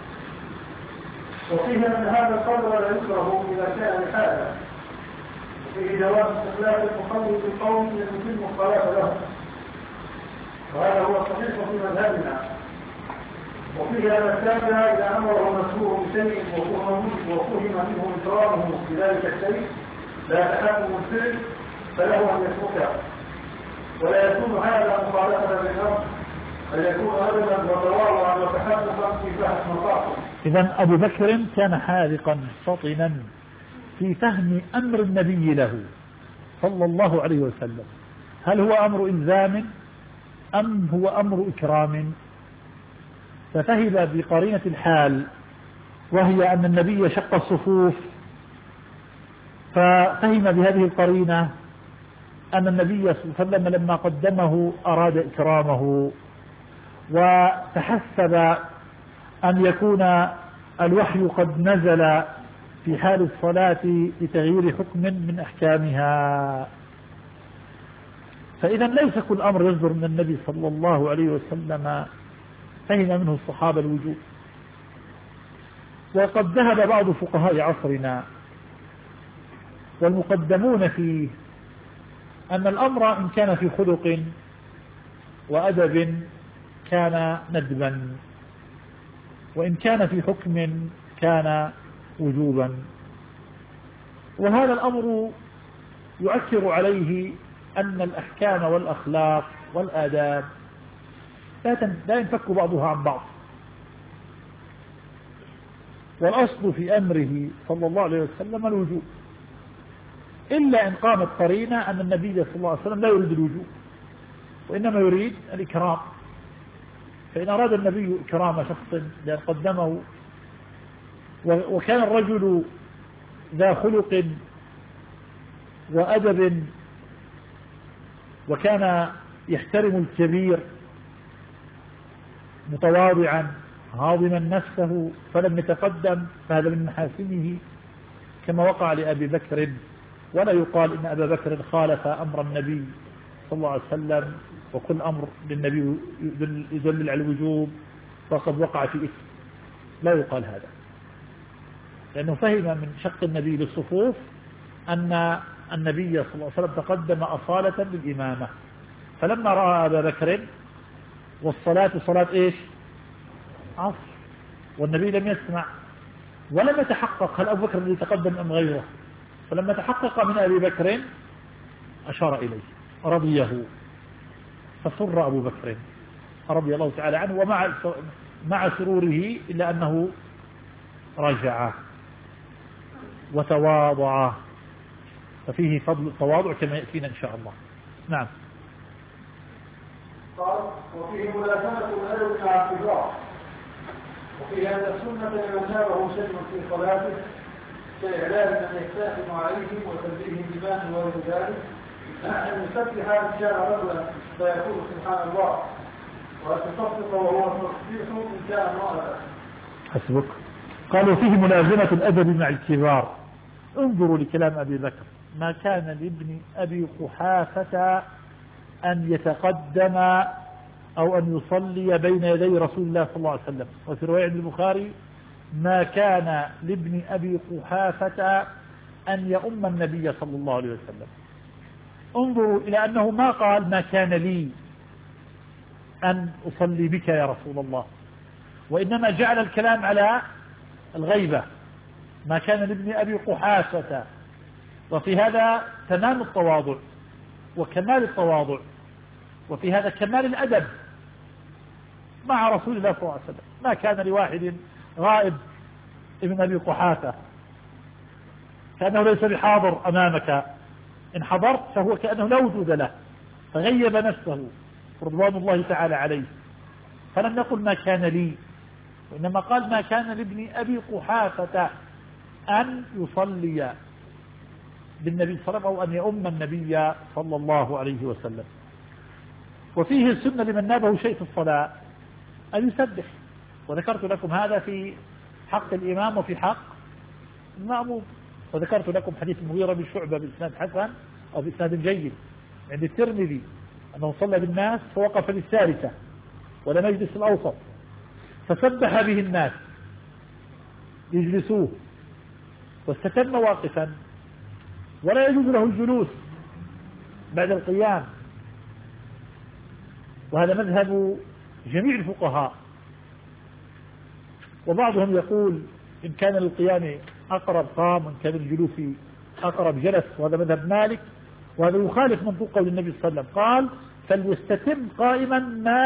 وفيه أن هذا القدر لا يكره إذا كان لحاجة، وفيه جواز استخلاف المصلي بالقوم يتم الصلاة له، وهذا هو الصحيح في مذهبنا. وفيه أن التابع إذا أمره مسؤول بشيء وفهم منه إكرامه بذلك الشيء لا تحكم الفعل فله أن يتركه، ولا يكون هذا مخالفة بالأمر، بل يكون أبدا وتواضعا وتحدثا في فهم مقاصد. إذا أبو بكر كان حاذقا فطنا في فهم أمر النبي له صلى الله عليه وسلم، هل هو أمر إلزام أم هو أمر إكرام؟ ففهم بقرينة الحال، وهي أن النبي شق الصفوف، ففهم بهذه القرينة أن النبي صلى الله عليه وسلم لما قدمه أراد إكرامه، وتحسب أن يكون الوحي قد نزل في حال الصلاة لتغيير حكم من أحكامها. فإذا ليس كل أمر يصدر من النبي صلى الله عليه وسلم فهم منه الصحابة الوجوب. وقد ذهب بعض فقهاء عصرنا والمقدمون فيه أن الأمر إن كان في خلق وأدب كان ندبا، وإن كان في حكم كان وجوبا. وهذا الأمر يؤثر عليه أن الأحكام والأخلاق والآداب لا ينفك بعضها عن بعض، والأصل في أمره صلى الله عليه وسلم الوجوب، إلا إن قامت قرينة أن النبي صلى الله عليه وسلم لا يريد الوجوب وإنما يريد الإكرام. فإن أراد النبي إكرام شخص لأن قدمه وكان الرجل ذا خلق وأدب وكان يحترم الكبير متواضعا هاضما نفسه فلم يتقدم، فهذا من محاسنه كما وقع لأبي بكر. ولا يقال إن أبا بكر خالف أمر النبي صلى الله عليه وسلم وكل أمر للنبي يدل على الوجوب فقد وقع في إثم، لا يقال هذا، لأنه فهم من شق النبي للصفوف أن النبي صلى الله عليه وسلم تقدم أصالة للإمامة. فلما رأى أبا بكر والصلاة صلاة إيش؟ عصر، والنبي لم يسمع ولم يتحقق هل أبو بكر الذي تقدم أم غيره، فلما تحقق من أبي بكر أشار إليه رضيه، فسر أبو بكر رضي الله تعالى عنه، ومع سروره إلا أنه رجع وتواضع، ففيه فضل التواضع كما يأتينا إن شاء الله. نعم. قال وفيه ملازمة الأدب مع الكبار، وفيه أن السنة لمن نابه شيء في صلاته كإعلان من يستأثم عليهم وتنبيههم بما وغير ذلك أن يسبح إن كان رجلا فيقول سبحان الله، وأن تصدق وهو التصبيح إن كان امرأة. حسبك. قالوا فيه ملازمة الأدب مع الكبار. انظروا لكلام أبي بكر، ما كان لابن أبي قحافة أن يتقدم أو أن يصلي بين يدي رسول الله صلى الله عليه وسلم. وفي رواية البخاري ما كان لابن أبي قحافة أن يؤم النبي صلى الله عليه وسلم. انظروا إلى أنه ما قال ما كان لي أن أصلي بك يا رسول الله، وإنما جعل الكلام على الغيبة، ما كان لابن أبي قحافة. وفي هذا تمام التواضع وكمال التواضع، وفي هذا كمال الأدب مع رسول الله صلى الله عليه وسلم. ما كان لواحد غائب ابن أبي قحافة كأنه ليس بحاضر أمامك، إن حضرت فهو كأنه لا وجود له، فغيب نفسه رضوان الله تعالى عليه. فلم يقل ما كان لي، وإنما قال ما كان لابن أبي قحافة أن يصلي بالنبي صلى الله عليه وسلم أو أن يؤم النبي صلى الله عليه وسلم. وفيه السنة لمن نابه شيء في الصلاة أن يسبح، وذكرت لكم هذا في حق الإمام وفي حق المأموم. وذكرت لكم حديث المغيرة بن شعبة بإسناد حسن أو بإسناد جيد عند الترمذي أنه صلى بالناس فوقف للثالثة ولم يجلس الأوسط، فسبح به الناس يجلسوه، واستتم واقفا، ولا يجوز له الجلوس بعد القيام. وهذا مذهب جميع الفقهاء، وبعضهم يقول إن كان للقيام أقرب قام، وإن كان الجلوس أقرب جلس، وهذا مذهب مالك. وهذا يخالف منطوق قول النبي صلى الله عليه وسلم، قال فليستتم قائما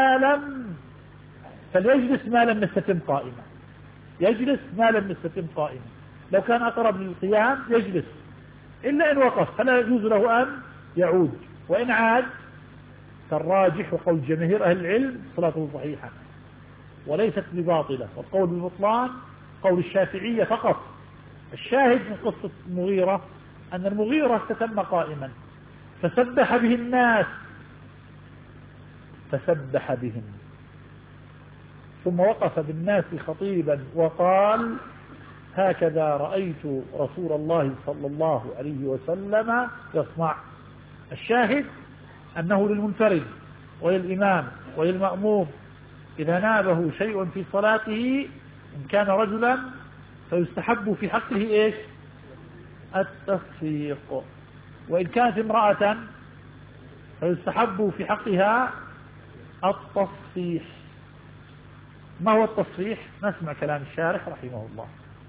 فليجلس ما لم يستتم قائما، يجلس ما لم يستتم قائما. لو كان أقرب للقيام يجلس، إلا إن وقف فلا يجوز له أن يعود، وإن عاد فالراجح وقول جماهير أهل العلم صلاته صحيحة وليست بباطلة. والقول بالبطلان قول الشافعية فقط. الشاهد من قصة المغيرة أن المغيرة استتم قائما فسبح به الناس، فسبح بهم، ثم وقف بالناس خطيبا وقال هكذا رأيت رسول الله صلى الله عليه وسلم يصنع. الشاهد أنه للمنفرد وللإمام وللمأموم إذا نابه شيء في صلاته، إن كان رجلا فيستحب في حقه إيش؟ التصفيق، وإن كانت امرأة فيستحب في حقها التصفيح. ما هو التصفيح؟ نسمع كلام الشارح رحمه الله.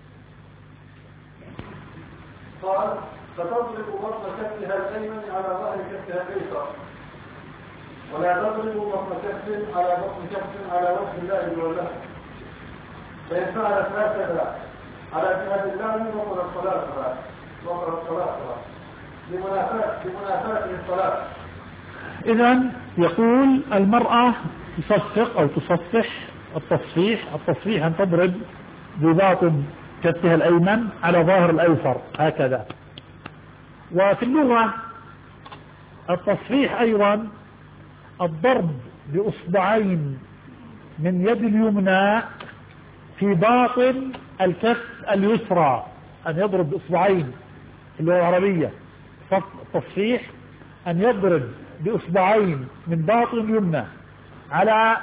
قال فتضرب بطن كفها الأيمن على ظهر كفها الأيسر، ولا تضرب بطن كف على بطن كف على وجه الله والله، فإن فعلت هكذا على جهة الله وقر الصلاة لمنافاة الصلاة. إذن يقول المرأة تصفق أو تصفح. التصفيح أن تضرب بباطن كفها الأيمن على ظاهر الأيسر هكذا. وفي اللغة التصفيح أيضا الضرب بأصبعين من يد اليمنى في باطن الكف اليسرى، أن يضرب بأصبعين في اللغة العربية. التصفيح أن يضرب بأصبعين من باطن اليمنى على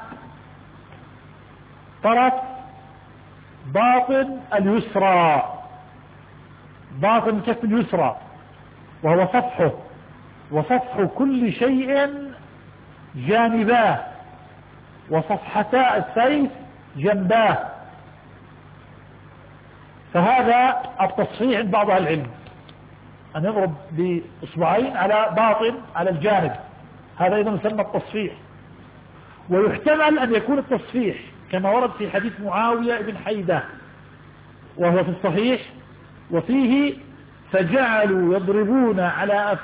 طرف باطن اليسرى، باطن الكف اليسرى، وهو صفحه، وصفح كل شيء جانباه، وصفحتا السيف جنباه. فهذا التصفيح عند بعض أهل العلم، أن يضرب بإصبعين على باطن على الجانب، هذا أيضا يسمى التصفيح. ويحتمل أن يكون التصفيح كما ورد في حديث معاوية بن حيدة وهو في الصحيح، وفيه فجعلوا يضربون على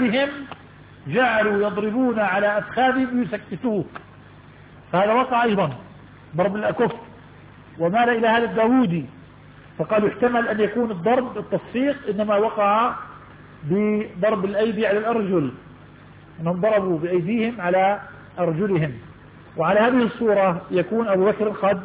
أفخاذهم يسكتوه. فهذا وقع أيضا ضرب الأكف، ومال إلى هذا الداودي، فقال يحتمل أن يكون الضرب التصفيق إنما وقع بضرب الأيدي على الأرجل، أنهم ضربوا بأيديهم على أرجلهم. وعلى هذه الصورة يكون أبو بكر قد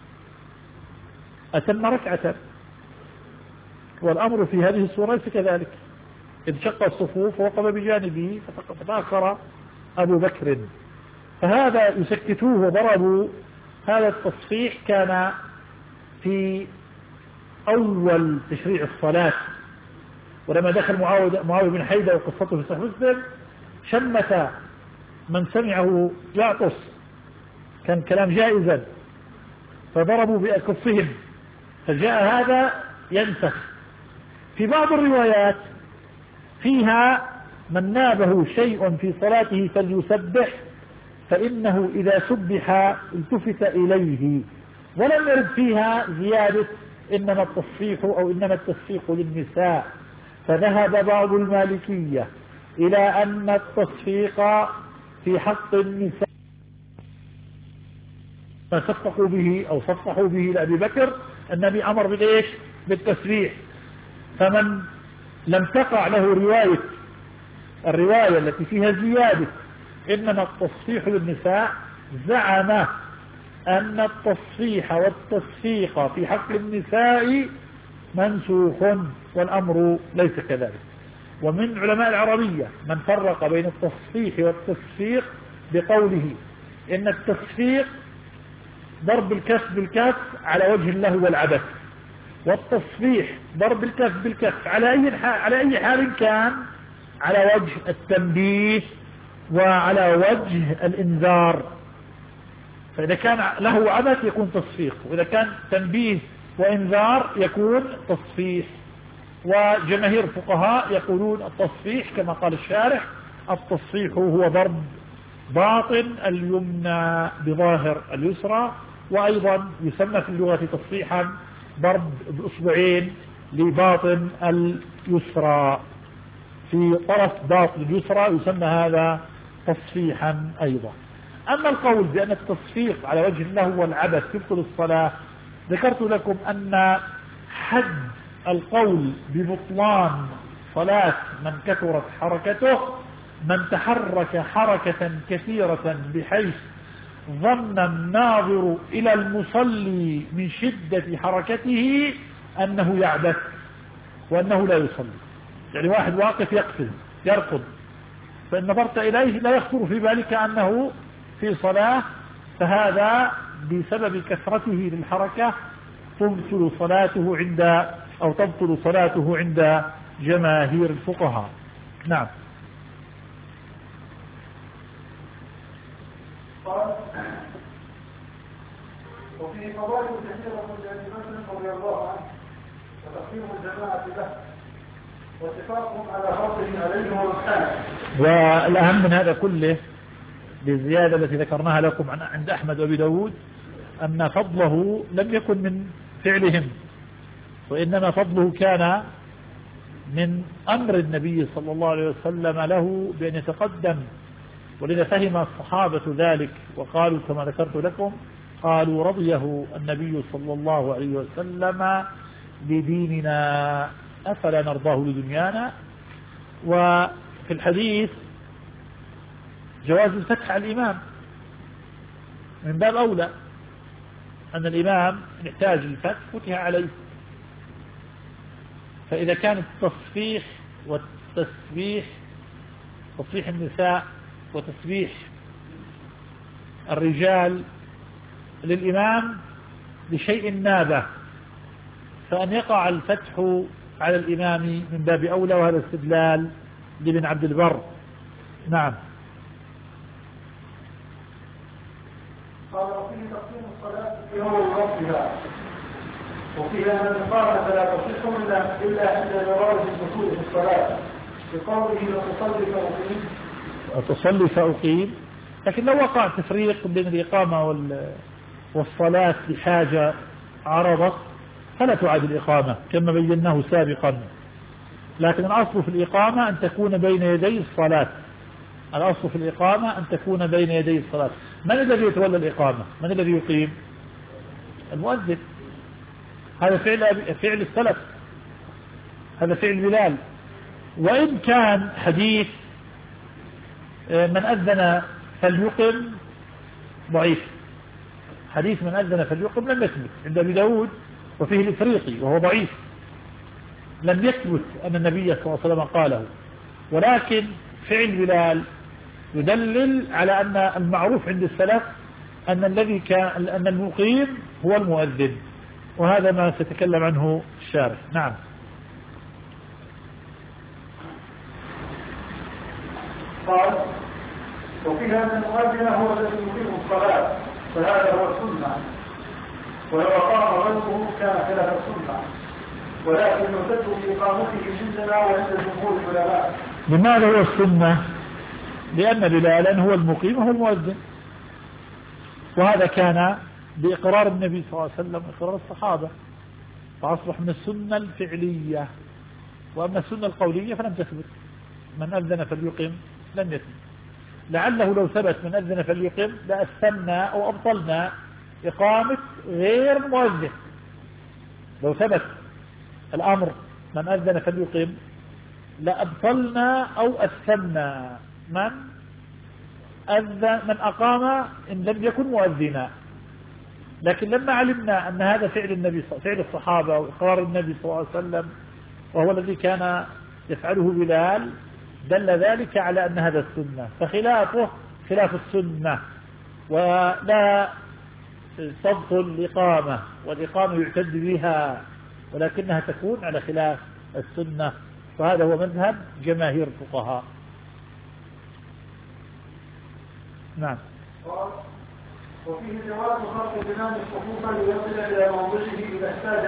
أتم ركعة، والأمر في هذه الصورة ليس كذلك، إذ شق الصفوف ووقف بجانبه فتأخر أبو بكر، فهذا يسكتوه وضربوا. هذا التصفيح كان في أول تشريع الصلاة، ولما دخل معاوية بن حيدة وقصته في صحيح مسلم شمت من سمعه يعطس، كان كلام جائزا، فضربوا بأكفهم، فجاء هذا ينسخ. في بعض الروايات فيها من نابه شيء في صلاته فليسبح، فإنه إذا سبح التفت إليه، ولم يرد فيها زيادة إنما التصفيح أو إنما التصفيح للنساء. فذهب بعض المالكية إلى أن التصفيق في حق النساء ما صفقوا به أو صفحوا به لأبي بكر، النبي أمر بالإيش؟ بالتسبيح. فمن لم تقع له الرواية التي فيها زيادة إنما التصفيح للنساء، زعم أن التصفيح والتصفيق في حق النساء منسوخ، والأمر ليس كذلك. ومن علماء العربية من فرق بين التصفيح والتصفيق بقوله إن التصفيق ضرب الكف بالكف على وجه اللهو والعبث، والتصفيح ضرب الكف بالكف على أي حال كان، على وجه التنبيه وعلى وجه الإنذار. فإذا كان له عبث يكون تصفيق، وإذا كان تنبيه وإنذار يكون تصفيح. وجماهير الفقهاء يقولون التصفيح كما قال الشارح: التصفيح هو ضرب باطن اليمنى بظاهر اليسرى، وأيضا يسمى في اللغة تصفيحا ضرب بأصبعين لباطن اليسرى، في طرف باطن اليسرى يسمى هذا تصفيحا أيضا. أما القول بأن التصفيق على وجه اللهو والعبث يبطل الصلاة، ذكرت لكم أن حد القول ببطلان صلاة من كثرت حركته من تحرك حركة كثيرة بحيث ظن الناظر إلى المصلي من شدة حركته أنه يعبث وأنه لا يصلي. يعني واحد واقف يقفز يركض، فإن نظرت إليه لا يخطر في بالك أنه في صلاة، فهذا بسبب كثرته للحركة تبطل صلاته عند جماهير الفقهاء. نعم. وفي فضائل كثيرة لأبي بكر رضي الله عنه وتقديم الجماعة له واتفاقهم على فرضه عليه والحال. والأهم من هذا كله بالزيادة التي ذكرناها لكم عند أحمد وأبي داود أن فضله لم يكن من فعلهم، وإنما فضله كان من أمر النبي صلى الله عليه وسلم له بأن يتقدم. ولذا فهم الصحابة ذلك وقالوا كما ذكرت لكم، قالوا رضيه النبي صلى الله عليه وسلم لديننا أفلا نرضاه لدنيانا. وفي الحديث جواز الفتح على الإمام من باب أولى، أن الإمام يحتاج الفتح فتح عليه. فإذا كان التصفيح والتسبيح، تصفيح النساء وتسبيح الرجال للإمام لشيء نابه، فأن يقع الفتح على الإمام من باب أولى، وهذا استدلال لابن عبد البر. نعم. قال وفيه تقسيم الصلاة في يوم وقتها، وفيها من قال فلا تصح إلا عند جواز الدخول في الصلاة بقوله وتصلي فأقيم. لكن لو وقع تفريق بين الإقامة والصلاة لحاجة عرضت فلا تعاد الإقامة كما بيناه سابقا. لكن الأصل في الإقامة أن تكون بين يدي الصلاة، الأصل في الإقامة أن تكون بين يدي الصلاة. من الذي يتولى الإقامة؟ من الذي يقيم؟ المؤذن. هذا فعل السلف، هذا فعل بلال. وإن كان حديث من أذن فليقم ضعيف، حديث من أذن فليقم لم يثبت عند أبي داود وفيه الإفريقي وهو ضعيف، لم يثبت أن النبي صلى الله عليه وسلم قاله. ولكن فعل بلال يدلل على أن المعروف عند السلف أن المقيم هو المؤذن، وهذا ما سيتكلم عنه الشارح. نعم. قال: وفيها أن المؤذن هو الذي يقيم الصلاة، فهذا هو السنة، ولو أقام غيره كان خلاف السنة، ولكن يعتد بإقامته عندنا وعند جمهور العلماء. لماذا هو السنة؟ لأن بلالا هو المقيم وهو المؤذن، وهذا كان بإقرار النبي صلى الله عليه وسلم إقرار الصحابة، فأصبح من السنة الفعلية. وأما السنة القولية فلم تثبت، من أذن فليقم لم يثبت. لعله لو ثبت من أذن فليقم لأثمنا أو أبطلنا إقامة غير المؤذن. لو ثبت الأمر من أذن فليقم لأبطلنا أو أثمنا من أقام إن لم يكن مؤذنا. لكن لما علمنا أن هذا فعل الصحابة وإقرار النبي صلى الله عليه وسلم وهو الذي كان يفعله بلال، دل ذلك على أن هذا السنة، فخلافه خلاف السنة، ولا تبطل الإقامة، والإقامة يعتد بها ولكنها تكون على خلاف السنة، وهذا هو مذهب جماهير الفقهاء. نعم. وفيه جواز خلق بناء الصفوف ليصل إلى موضعه إذا احتاج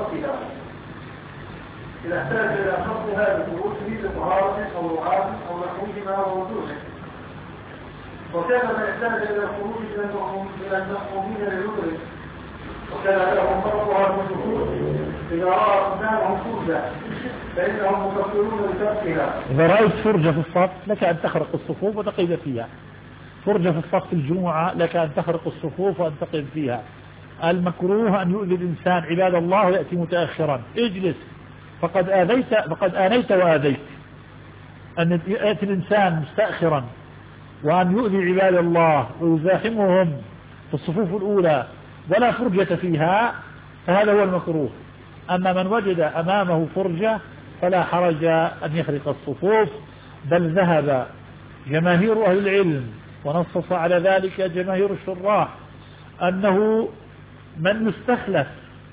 إلى خلقها بخروجه بطهارة أو رعاة أو نحوهما ووجوده. وكان من احتاج إلى الخروج إلى المأمومين ليدرك، وكان لهم خلقها بالدخول إذا رأى قدامهم فرجة فإنهم مكفرون بتركها. إذا رأيت فرجة في الصف لك أن تخرق الصفوف وتقيد فيها. فرجة في الصف الجمعة لك أن تخرق الصفوف وأن تقيد فيها. المكروه أن يؤذي الإنسان عباد الله ويأتي متأخرا. اجلس فقد آنيت وآذيت. أن يأتي الإنسان مستأخرا وأن يؤذي عباد الله ويزاحمهم في الصفوف الأولى ولا فرجة فيها، فهذا هو المكروه. أما من وجد أمامه فرجة فلا حرج أن يخرق الصفوف، بل ذهب جماهير أهل العلم ونصص على ذلك جماهير الشراح أنه من يستخلف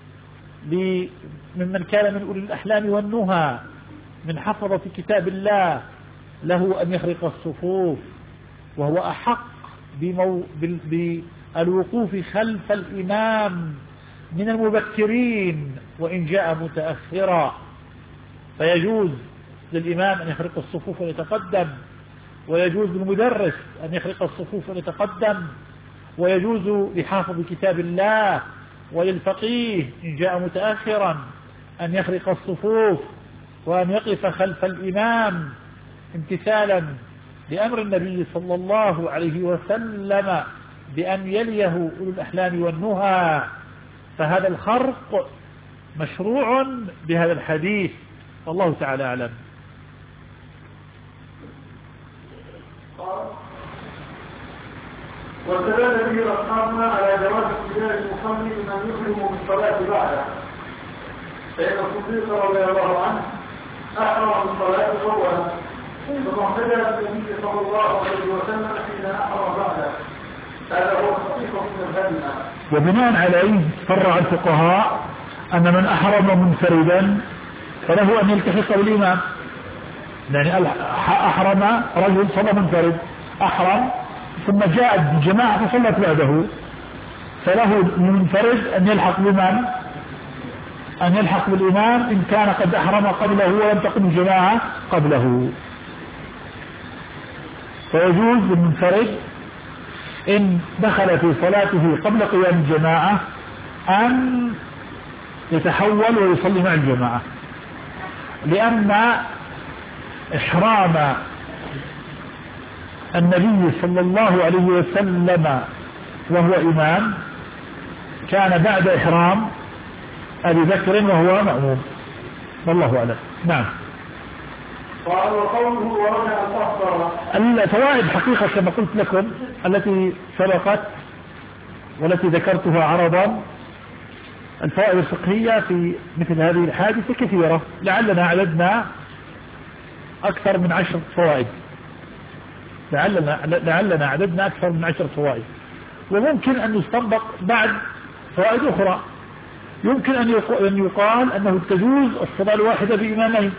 ممن كان من أولي الأحلام والنهى من حفظة كتاب الله له أن يخرق الصفوف، وهو أحق بالوقوف خلف الإمام من المبكرين وإن جاء متأخرا. فيجوز للإمام أن يخرق الصفوف ويتقدم، ويجوز للمدرس أن يخرق الصفوف ويتقدم، ويجوز لحافظ كتاب الله وللفقيه إن جاء متأخرا أن يخرق الصفوف وأن يقف خلف الإمام امتثالا لأمر النبي صلى الله عليه وسلم بأن يليه أولو الأحلام والنهى. فهذا الخرق مشروع بهذا الحديث، والله تعالى أعلم. واستدل به أصحابنا على جواز ابتداء المصلي بمن يحرم بالصلاة بعده، فإن الصديق رضي الله عنه أحرم بالصلاة أولا ثم اعتدى بالنبي صلى الله عليه وسلم حين أحرم بعده. هذا هو الصحيح من مذهبنا. وبناء عليه فرع الفقهاء أن من أحرم منفردا فله أن يلتحق بالإمام. يعني أحرم رجل صلى منفرد، أحرم ثم جاءت جماعة فصلت بعده، فله المنفرد أن يلحق بمن؟ أن يلحق بالإمام إن كان قد أحرم قبله ولم تقم الجماعة قبله. فيجوز للمنفرد إن دخل في صلاته قبل قيام الجماعة أن يتحول ويصلي مع الجماعة، لأن إحرام النبي صلى الله عليه وسلم وهو إمام كان بعد إحرام أبي بكر وهو مأموم، والله أعلم. نعم. قال وقوله ورجع الأخبار. الفوائد حقيقة كما قلت لكم التي سبقت والتي ذكرتها عرضا، الفوائد الفقهية في مثل هذه الحادثة كثيرة، لعلنا عددنا أكثر من 10 فوائد. لعلنا عددنا أكثر من 10 فوائد. وممكن أن يستنبط بعد فوائد أخرى. يمكن أن يقال أنه تجوز الصلاة الواحدة بإمامين،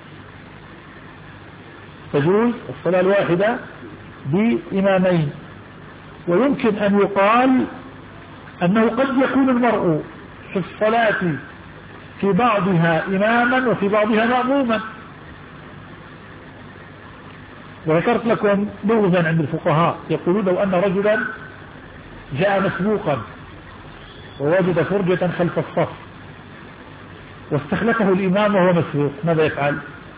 تجوز الصلاة الواحدة بإمامين. ويمكن أن يقال أنه قد يكون المرء في الصلاة في بعضها إماما وفي بعضها مأموما. وذكرت لكم لغزا عند الفقهاء يقولون لو أن رجلا جاء مسبوقا ووجد فرجة خلف الصف واستخلفه الإمام وهو مسبوق، ماذا يفعل؟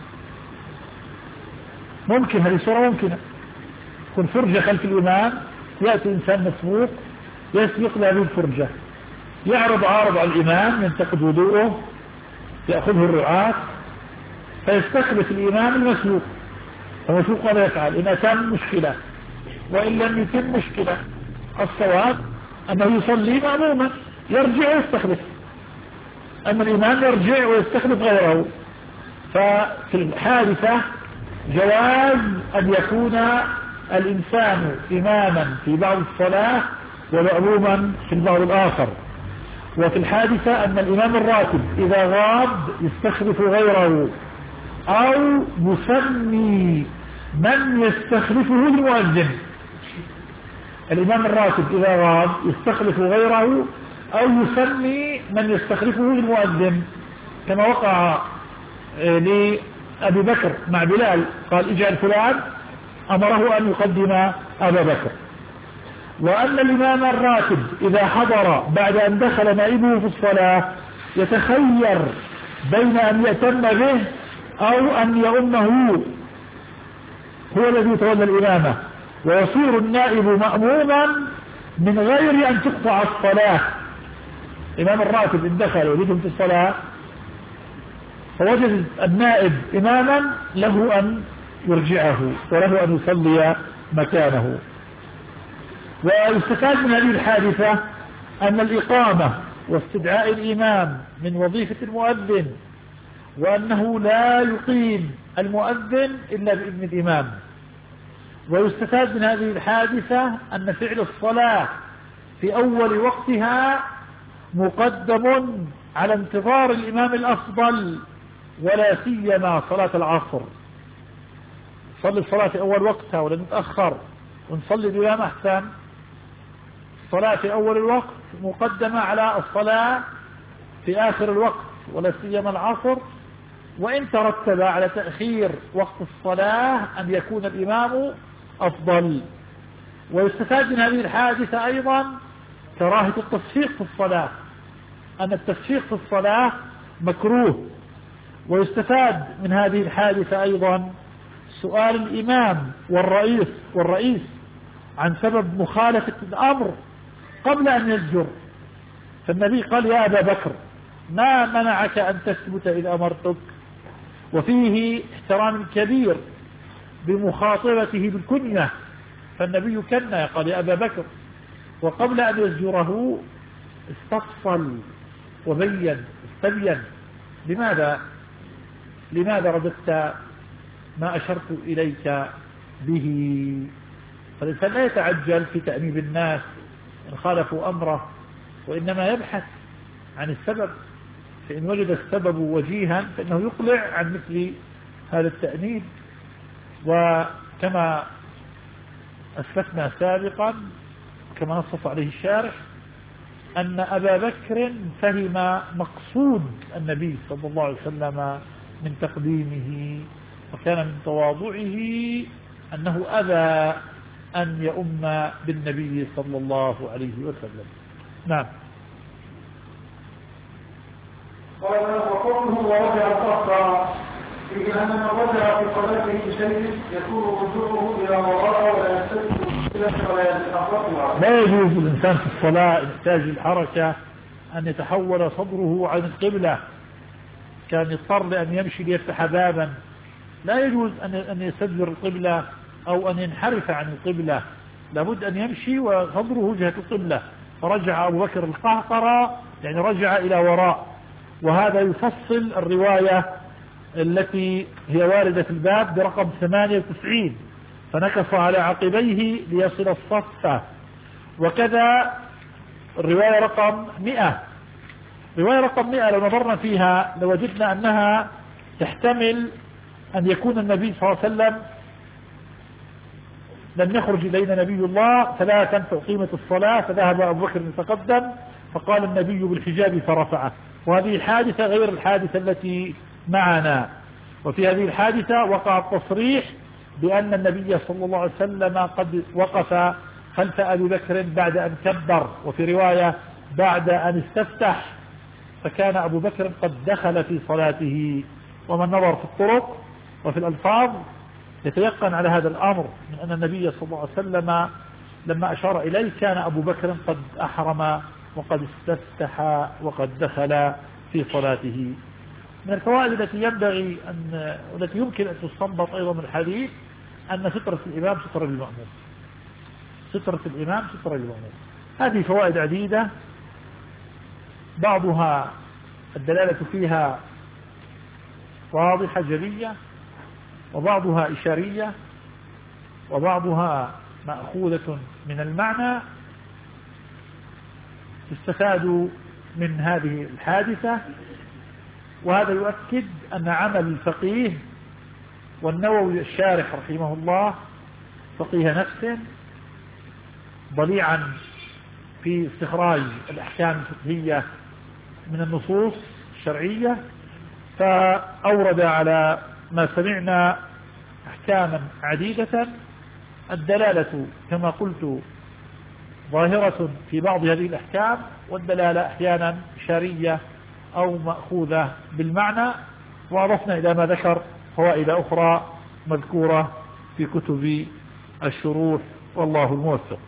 ممكن هذه الصورة ممكنة، يكون فرجة خلف الإمام، يأتي إنسان مسبوق يسبق له الفرجة، يعرض عارض على الإمام، ينتقد وضوءه، يأخذه الرعاة، فيستخلف الإمام المسبوق. المسبوق ماذا يفعل؟ إن أتم مشكلة، وإن لم يتم مشكلة. الصواب أنه يصلي مأموما، يرجع ويستخلف، أما الإمام يرجع ويستخلف غيره. ففي الحادثة جواز أن يكون الإنسان إماما في بعض الصلاة ومأموما في البعض الآخر. وفي الحادثة أن الإمام الراتب إذا غاب يستخلف غيره أو يسمي من يستخلفه المؤذن. الإمام الراتب إذا غاب يستخلف غيره أو يسمي من يستخلفه المؤذن، كما وقع لأبي بكر مع بلال، قال اجعل فلان، أمره أن يقدم أبا بكر. وأن الإمام الراتب إذا حضر بعد أن دخل نائبه في الصلاة يتخير بين أن يأتم به أو أن يؤمه هو الذي يتولى الإمامة، ويصير النائب مأموما من غير أن تقطع الصلاة. الإمام الراتب إن دخل ويريدهم في الصلاة فوجد النائب إماما، له أن يرجعه وله أن يصلي مكانه. ويستفاد من هذه الحادثة أن الإقامة واستدعاء الإمام من وظيفة المؤذن، وأنه لا يقيم المؤذن إلا بإذن الإمام. ويستفاد من هذه الحادثة أن فعل الصلاة في أول وقتها مقدم على انتظار الإمام الأفضل، ولا سيما صلاة العصر. صلي الصلاة في أول وقتها ولا نتأخر ونصلي الإمام أحسن. الصلاة في أول الوقت مقدمة على الصلاة في آخر الوقت، ولا سيما العصر، وإن ترتب على تأخير وقت الصلاة أن يكون الإمام أفضل. ويستفاد من هذه الحادثة أيضا كراهة التصفيق في الصلاة، أن التصفيق في الصلاة مكروه. ويستفاد من هذه الحادثة أيضا سؤال الإمام والرئيس عن سبب مخالفة الأمر قبل أن يزجر. فالنبي قال يا أبا بكر ما منعك أن تثبت إذا أمرتك؟ وفيه احترام كبير بمخاطبته بالكنية، فالنبي كنى قال يا أبا بكر، وقبل أن يزجره استفصل وبين استبين لماذا رددت ما أشرت إليك به. فالإنسان لا يتعجل في تأنيب الناس إن خالفوا أمره، وإنما يبحث عن السبب، فإن وجد السبب وجيها فإنه يقلع عن مثل هذا التأنيب. وكما أسلفنا سابقا كما نصف عليه الشارح أن أبا بكر فهم مقصود النبي صلى الله عليه وسلم من تقديمه، وكان من تواضعه أنه أبى أن يؤم بالنبي صلى الله عليه وسلم. نعم. وقوله ورجع الصفا فيه أن من رجع في صلاته بشيء يكون رجوعه إلى وراء ولا يستدل ولا يتحركها. لا يجوز الإنسان في الصلاة يحتاج الحركة أن يتحول صدره عن القبلة، كان يضطر لأن يمشي ليفتح بابا، لا يجوز أن يستدبر القبلة أو أن ينحرف عن القبلة، لابد أن يمشي وصدره جهة القبلة. فرجع أبو بكر القهقرى يعني رجع إلى وراء، وهذا يفصل الرواية التي هي واردة في الباب برقم 98، فنكص على عقبيه ليصل الصف. وكذا الرواية رقم 100. رواية رقم 100 لو نظرنا فيها لوجدنا أنها تحتمل أن يكون النبي صلى الله عليه وسلم لم يخرج إلينا نبي الله 3 فأقيمت الصلاة فذهب أبو بكر يتقدم فقال النبي بالحجاب فرفعه. وهذه الحادثة غير الحادثة التي معنا. وفي هذه الحادثة وقع التصريح بأن النبي صلى الله عليه وسلم قد وقف خلف أبي بكر بعد أن كبر، وفي رواية بعد أن استفتح، فكان أبو بكر قد دخل في صلاته. ومن نظر في الطرق وفي الألفاظ يتيقن على هذا الأمر من أن النبي صلى الله عليه وسلم لما أشار إليه كان أبو بكر قد أحرم وقد استفتح وقد دخل في صلاته. من الفوائد التي ينبغي والتي يمكن أن تستنبط أيضا من الحديث أن سترة الإمام سترة للمأموم. سترة الإمام سترة للمأموم. هذه فوائد عديدة، بعضها الدلالة فيها واضحة جلية، وبعضها إشارية، وبعضها مأخوذة من المعنى. تستفاد من هذه الحادثة، وهذا يؤكد أن عمل الفقيه، والنووي الشارح رحمه الله فقيه نفس ضليعا في استخراج الأحكام الفقهية من النصوص الشرعية، فأورد على ما سمعنا أحكاما عديدة الدلالة كما قلت ظاهرة في بعض هذه الأحكام، والدلالة أحيانا إشارية أو مأخوذة بالمعنى. وأضفنا إلى ما ذكر فوائد أخرى مذكورة في كتب الشروح، والله الموفق.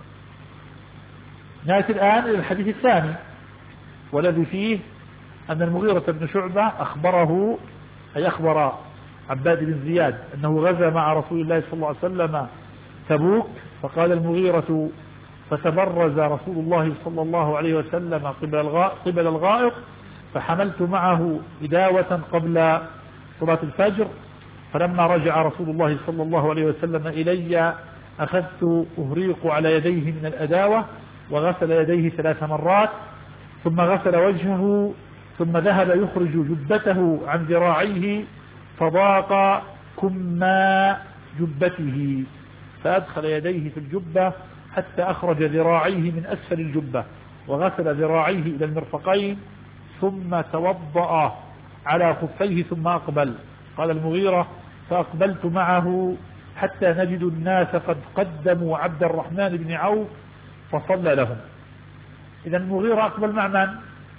نأتي الآن إلى الحديث الثاني، والذي فيه أن المغيرة بن شعبة أخبره، أي أخبر عباد بن زياد أنه غزا مع رسول الله صلى الله عليه وسلم تبوك. فقال المغيرة: فتبرز رسول الله صلى الله عليه وسلم قبل الغائط، فحملت معه إداوة قبل صلاة الفجر، فلما رجع رسول الله صلى الله عليه وسلم إلي أخذت أهريق على يديه من الأداوة، وغسل يديه 3 مرات، ثم غسل وجهه، ثم ذهب يخرج جبته عن ذراعيه فضاق كما جبته، فأدخل يديه في الجبة حتى أخرج ذراعيه من أسفل الجبة، وغسل ذراعيه إلى المرفقين، ثم توضأ على خفيه ثم أقبل. قال المغيرة: فأقبلت معه حتى نجد الناس قد قدموا عبد الرحمن بن عوف فصلى لهم. إذا المغيرة أقبل مع من؟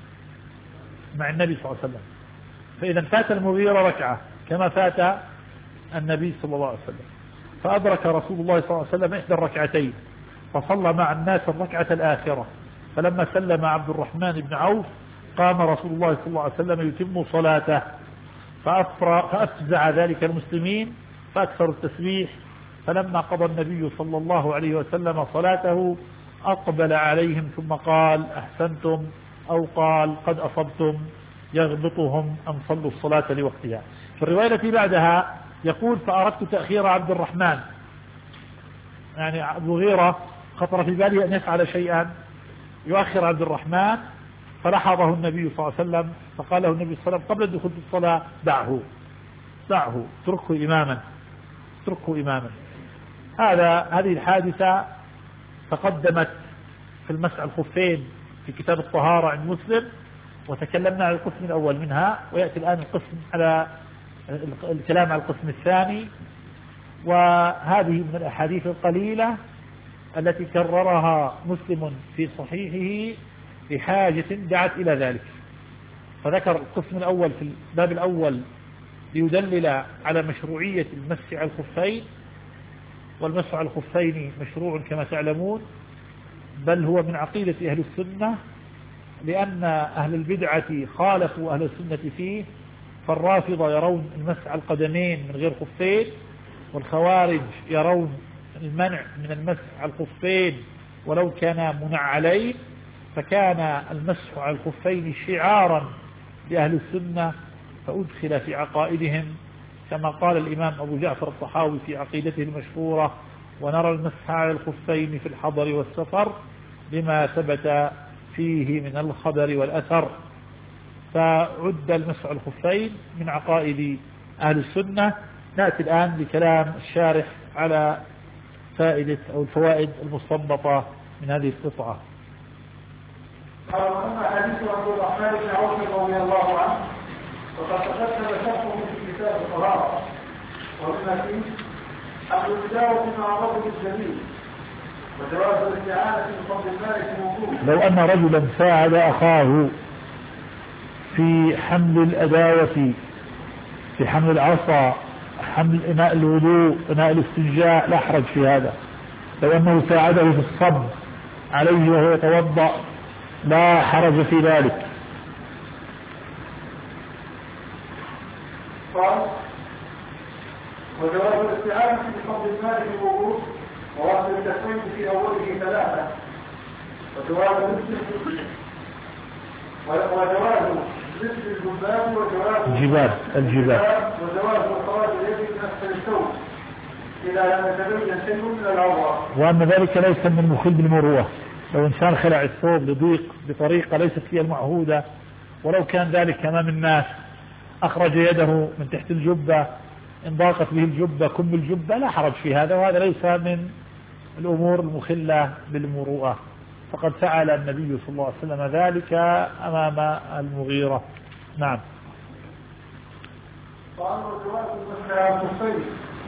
مع النبي صلى الله عليه وسلم. فإذا فات المغيرة ركعة كما فات النبي صلى الله عليه وسلم، فأدرك رسول الله صلى الله عليه وسلم 1 الركعتين، فصلى مع الناس الركعة الآخرة. فلما سلم عبد الرحمن بن عوف قام رسول الله صلى الله عليه وسلم يتم صلاته، فأفزع ذلك المسلمين فأكثروا التسبيح. فلما قضى النبي صلى الله عليه وسلم صلاته أقبل عليهم ثم قال: أحسنتم، أو قال: قد أصبتم، يغبطهم أن صلوا الصلاة لوقتها. في الرواية التي بعدها يقول: فأردت تأخير عبد الرحمن، يعني المغيرة خطر في باله أن يفعل شيئا يؤخر عبد الرحمن، فلاحظه النبي صلى الله عليه وسلم، فقال له النبي صلى الله عليه وسلم قبل الدخول في الصلاة: دعه، اتركه إماما. هذه الحادثة تقدمت في المسح الخفين في كتاب الطهارة عند مسلم، وتكلمنا على القسم الأول منها، ويأتي الآن الكلام على القسم الثاني. وهذه من الأحاديث القليلة التي كررها مسلم في صحيحه بحاجة دعت إلى ذلك. فذكر القسم الأول في الباب الأول ليدلل على مشروعية المسح على الخفين، والمسح على الخفين مشروع كما تعلمون، بل هو من عقيدة أهل السنة، لأن أهل البدعة خالفوا أهل السنة فيه. فالرافضة يرون المسح على القدمين من غير خفين، والخوارج يرون المنع من المسح على الخفين ولو كان منعلين. فكان المسح على الخفين شعارا لأهل السنة، فأدخل في عقائدهم، كما قال الإمام أبو جعفر الطحاوي في عقيدته المشهورة: ونرى المسح على الخفين في الحضر والسفر لما ثبت فيه من الخبر والأثر. فعد المسح على الخفين من عقائد أهل السنة. نأتي الآن لكلام الشارح على فائدة أو الفوائد المستنبطة من هذه القطعة. قال وأما حديث عبد الرحمن بن عوف رضي الله عنه وقد تقدم شرحه في كتاب الطهارة وبما فيه أمر التجاوز مع الرجل الجميل وجواز الاستعانة بفضل المالك موجود. لو أن رجلا ساعد أخاه في حمل الأداوة، في حمل العصا، حمل إناء الوضوء، إناء الاستنجاء، لا حرج في هذا. لو أنه ساعده في الصب عليه وهو يتوضأ لا حرج في ذلك. قال وجواز الاستعانة بفضل المالك موجود ووصل التسويق في أوله ثلاثة وجواز مثل الجباب وجواز الجباب وجواز إخراج اليد من أسفل الثوب إذا لم يتبين شيء من العورة. وأن ذلك ليس من مخل بالمروة. لو إنسان خلع الثوب لضيق بطريقة ليست هي المعهودة، ولو كان ذلك أمام الناس، أخرج يده من تحت الجبة، إن ضاقت به الجبة كم الجبة، لا حرج في هذا، وهذا ليس من الأمور المخلة بالمروءة. فقد فعل النبي صلى الله عليه وسلم ذلك أمام المغيرة. نعم. وأمر جواز المسح على الخفين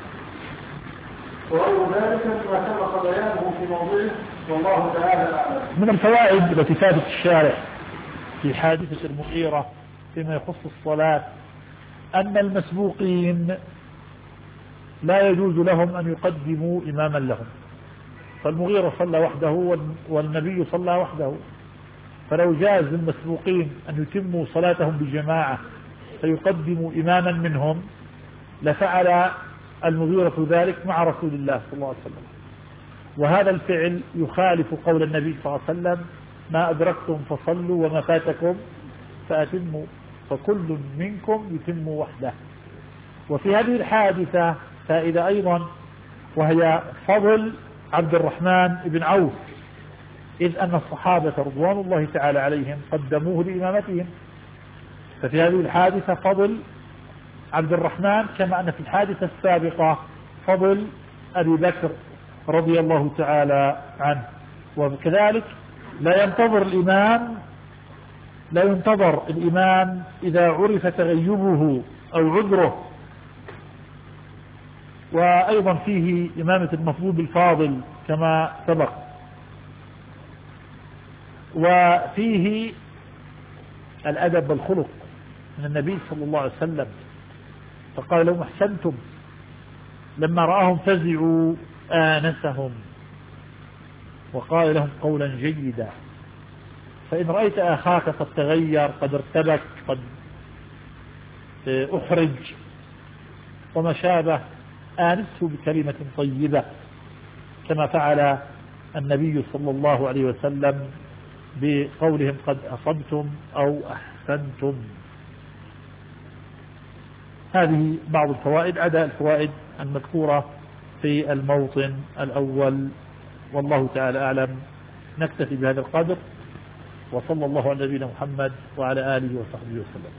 وغير ذلك ما سبق بيانه في موضوعه والله تعالى أعلم. من الفوائد التي فاتت الشارع في حادثة المغيرة فيما يخص الصلاة أن المسبوقين لا يجوز لهم أن يقدموا إماما لهم، فالمغيرة صلى وحده والنبي صلى وحده، فلو جاز للمسبوقين أن يتموا صلاتهم بجماعة فيقدموا إماما منهم لفعل المغيرة ذلك مع رسول الله صلى الله عليه وسلم. وهذا الفعل يخالف قول النبي صلى الله عليه وسلم ما أدركتم فصلوا وما فاتكم فأتموا، فكل منكم يتم وحده. وفي هذه الحادثة فائدة أيضا، وهي فضل عبد الرحمن بن عوف، إذ أن الصحابة رضوان الله تعالى عليهم قدموه لإمامتهم. ففي هذه الحادثة فضل عبد الرحمن، كما أن في الحادثة السابقة فضل أبي بكر رضي الله تعالى عنه. وكذلك لا ينتظر الإمام إذا عرف تغيبه أو عذره. وأيضا فيه إمامة المفضول بالفاضل كما سبق. وفيه الأدب والخلق من النبي صلى الله عليه وسلم، فقال لهم أحسنتم، لما رآهم فزعوا آنسهم وقال لهم قولا جيدا. فإن رأيت أخاك قد تغير، قد ارتبك، قد أحرج وما شابه، آنسه بكلمة طيبة كما فعل النبي صلى الله عليه وسلم بقولهم قد أصبتم أو أحسنتم. هذه بعض الفوائد عدا الفوائد المذكورة في الموطن الأول، والله تعالى أعلم. نكتفي بهذا القدر، وصلى الله على نبينا محمد وعلى آله وصحبه وسلم.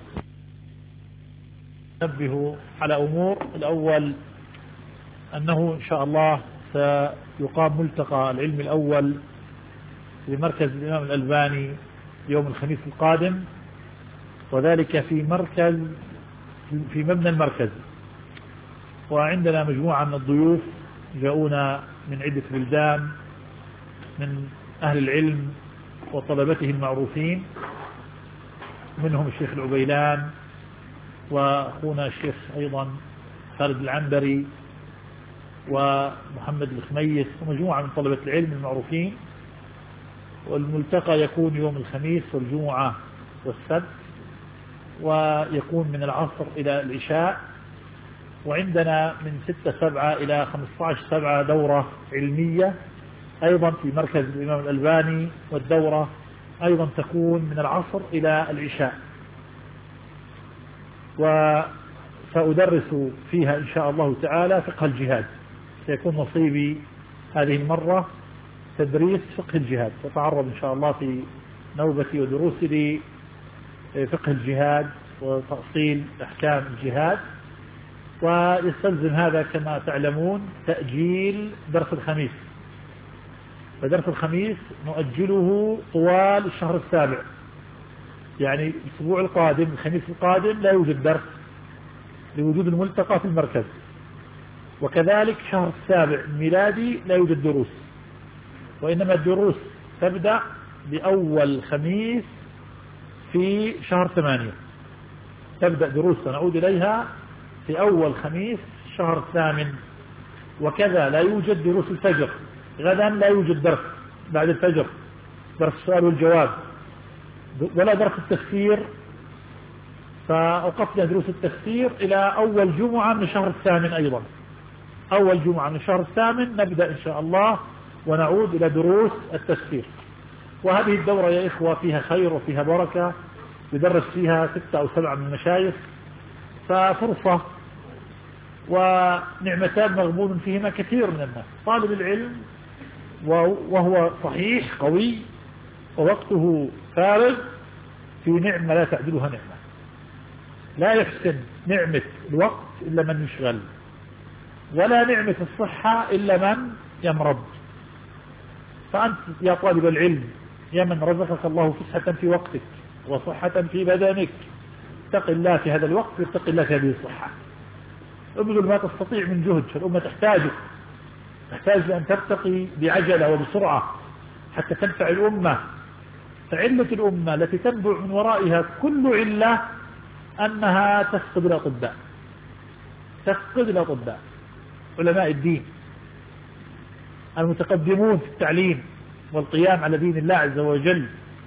نبه على أمور. الأول أنه إن شاء الله سيقام ملتقى العلم الأول لمركز الإمام الألباني يوم الخميس القادم، وذلك في مبنى المركز. وعندنا مجموعة من الضيوف جاءونا من عدة بلدان من أهل العلم وطلبته المعروفين، منهم الشيخ العبيلان وأخونا الشيخ أيضا خالد العنبري ومحمد الخميس ومجموعة من طلبة العلم المعروفين. والملتقى يكون يوم الخميس والجمعة والسبت، ويكون من العصر إلى العشاء. وعندنا من 6/7 إلى 15/7 دورة علمية أيضا في مركز الإمام الألباني، والدورة أيضا تكون من العصر إلى العشاء. وسأدرس فيها إن شاء الله تعالى فقه الجهاد، سيكون نصيبي هذه المرة تدريس فقه الجهاد، سأتعرض إن شاء الله في نوبتي ودروسي لفقه الجهاد وتأصيل أحكام الجهاد. ويستلزم هذا كما تعلمون تأجيل درس الخميس، فدرس الخميس نؤجله طوال الشهر السابع، يعني الأسبوع القادم الخميس القادم لا يوجد درس لوجود الملتقى في المركز، وكذلك شهر السابع الميلادي لا يوجد دروس، وإنما الدروس تبدأ بأول خميس في شهر 8، تبدأ دروس سنعود إليها في أول خميس شهر 8، وكذا لا يوجد دروس الفجر، غدا لا يوجد درس بعد الفجر، درس السؤال والجواب، ولا درس التفسير، فأوقفنا دروس التفسير إلى أول جمعة من الشهر 8 أيضا، أول جمعة من الشهر 8 نبدأ إن شاء الله ونعود إلى دروس التفسير. وهذه الدورة يا إخوة فيها خير وفيها بركة، يدرس فيها 6 أو 7 من المشايخ، ففرصة ونعمتان مغبون فيهما كثير من الناس. طالب العلم وهو صحيح قوي ووقته فارغ في نعمة لا تعدلها نعمة، لا يحسن نعمة الوقت إلا من يشغل، ولا نعمة الصحة إلا من يمرض. فأنت يا طالب العلم يا من رزقك الله فسحة في وقتك وصحة في بدنك، اتق الله في هذا الوقت واتق الله في هذه الصحة، ابذل ما تستطيع من جهد، فالأمة تحتاج لأن ترتقي بعجلة وبسرعة حتى تنفع الأمة. فعلة الأمة التي تنبع من ورائها كل علة أنها تفقد الأطباء، علماء الدين المتقدمون في التعليم والقيام على دين الله عز وجل.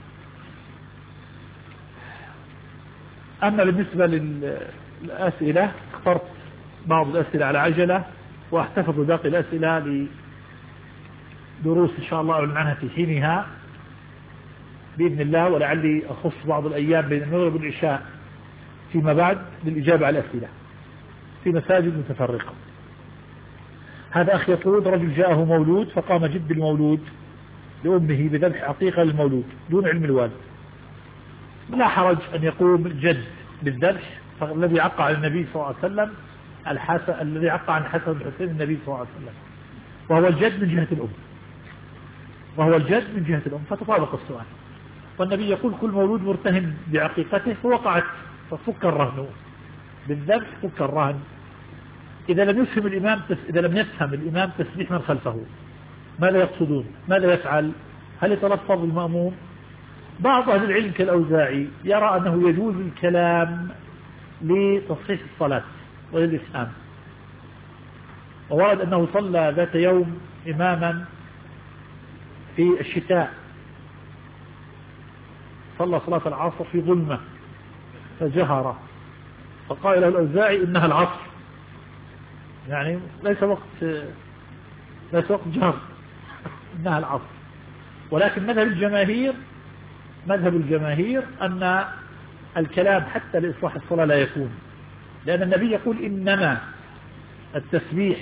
أما بالنسبة للأسئلة اخترت بعض الأسئلة على عجلة، واحتفظ باقي الأسئلة لدروس إن شاء الله أعلن عنها في حينها بإذن الله، ولعلي أخص بعض الأيام بين المغرب والعشاء فيما بعد للإجابة على الأسئلة في مساجد متفرقة. هذا أخي يقول: رجل جاءه مولود فقام جد المولود لأمه بذبح عقيقة للمولود دون علم الوالد، لا حرج أن يقوم الجد بالذبح، الذي عقى على النبي صلى الله عليه وسلم الذي عقى عن الحسن والحسين النبي صلى الله عليه وسلم، وهو الجد من جهة الأم، فتطابق السؤال. والنبي يقول: كل مولود مرتهن بعقيقته فوقعت، ففك الرهن بالذبح، فك الرهن. إذا لم يفهم الإمام تسبيح من خلفه ماذا يقصدون؟ ماذا يفعل؟ هل يتلفظ المأموم؟ بعض أهل العلم كالأوزاعي يرى أنه يجوز الكلام لتصحيح الصلاة وللإسهام، وورد أنه صلى ذات يوم إماما في الشتاء، صلى صلاة العصر في ظلمة فجهر، فقال له الأوزاعي: إنها العصر، يعني ليس وقت جهر، إنها العصر. ولكن مذهب الجماهير أن الكلام حتى لإصلاح الصلاة لا يكون، لأن النبي يقول: إنما التسبيح،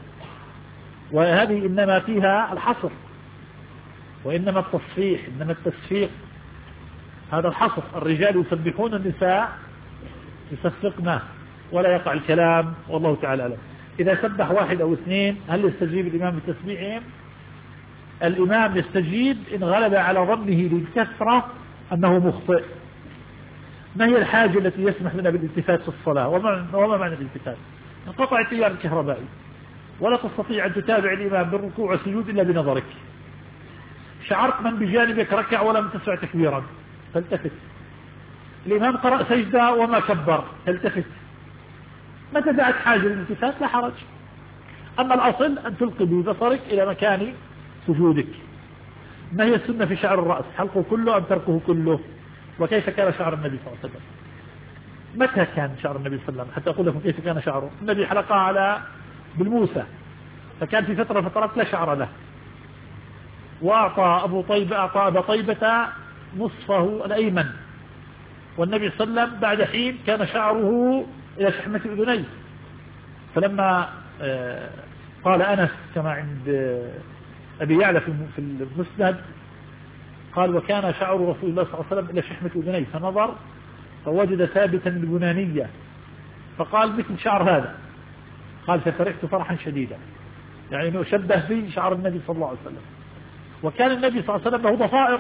وهذه إنما فيها الحصر، وإنما التصفيح، إنما التسفيق هذا الحصر، الرجال يسبحون النساء يسفقنا ولا يقع الكلام، والله تعالى أعلم. إذا سبح 1 أو 2 هل يستجيب الإمام بتسبيحهم؟ الإمام يستجيب إن غلب على ظنه للكثرة أنه مخطئ. ما هي الحاجة التي يسمح لنا بالالتفات في الصلاة؟ وما معنى الالتفات؟ انقطع التيار الكهربائي ولا تستطيع أن تتابع الإمام بالركوع والسجود إلا بنظرك، شعرت من بجانبك ركع ولم تسمع تكبيرا تلتفت، الإمام قرأ سجدة وما كبر تلتفت، متى دعت حاجة للالتفات لا حرج. أما الأصل أن تلقي ببصرك إلى مكان سجودك. ما هي السنة في شعر الرأس؟ حلقه كله أم تركه كله؟ وكيف كان شعر النبي صلى الله عليه وسلم؟ متى كان شعر النبي صلى الله عليه وسلم حتى أقول لكم كيف كان شعره؟ النبي حلقه بالموسى، فكان في فترات لا شعر له، وأعطى أبا طيبة نصفه الأيمن، والنبي صلى الله عليه وسلم بعد حين كان شعره إلى شحمة أذنيه، فلما قال أنس كما عند أبي يعلى في المسند قال وكان شعر رسول الله صلى الله عليه وسلم إلى شحمة أذنيه فنظر فوجد ثابتا البنانية فقال مثل شعر هذا. قال ففرحت فرحا شديدا، يعني انه شبه في شعر النبي صلى الله عليه وسلم. وكان النبي صلى الله عليه وسلم له ضفائر،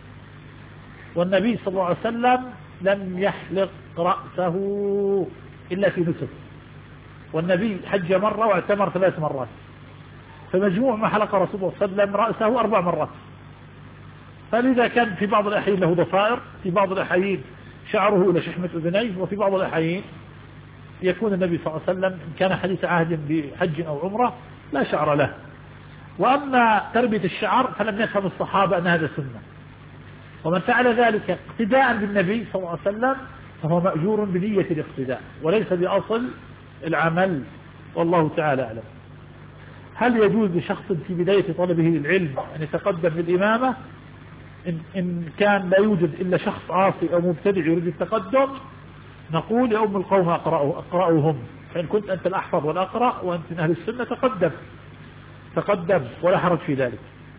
والنبي صلى الله عليه وسلم لم يحلق رأسه إلا في نسك، والنبي حج مرة واعتمر 3 مرات، فمجموع ما حلق رسول الله صلى الله عليه وسلم رأسه 4 مرات. فلذا كان في بعض الأحيان له ضفائر، في بعض الأحيان شعره إلى شحمة أذنيه، وفي بعض الأحيان يكون النبي صلى الله عليه وسلم إن كان حديث عهد بحج أو عمرة لا شعر له. وأما تربية الشعر فلم يفهم الصحابة أن هذا سنة، ومن فعل ذلك اقتداء بالنبي صلى الله عليه وسلم فهو مأجور بنية الاقتداء وليس بأصل العمل، والله تعالى أعلم. هل يجوز لشخص في بداية طلبه للعلم أن يتقدم للإمامة إن كان لا يوجد إلا شخص عاصي أو مبتدع يريد التقدم؟ نقول يا أم القوم أقرأوهم، فإن كنت أنت الأحفظ والأقرأ وأنت من أهل السنة تقدم ولا حرج في ذلك.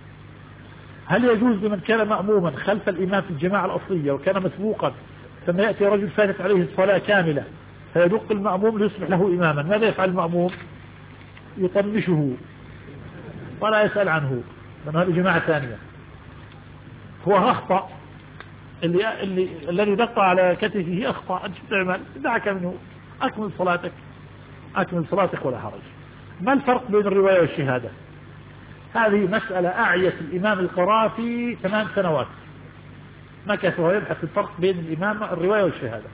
هل يجوز لمن كان مأموما خلف الإمام في الجماعة الأصلية وكان مسبوقا ثم يأتي رجل فاتت عليه الصلاة كاملة فيدق المأموم ليصبح له إماما، ماذا يفعل المأموم؟ يطنشه ولا يسأل عنه، لأن هذه جماعة ثانية. هو أخطأ، الذي دق على كتفه أخطأ، أنت تعمل دعك منه، أكمل صلاتك ولا حرج. ما الفرق بين الرواية والشهادة؟ هذه مسألة أعيت الإمام القرافي 8 سنوات مكث وهو يبحث الفرق بين الرواية والشهادة،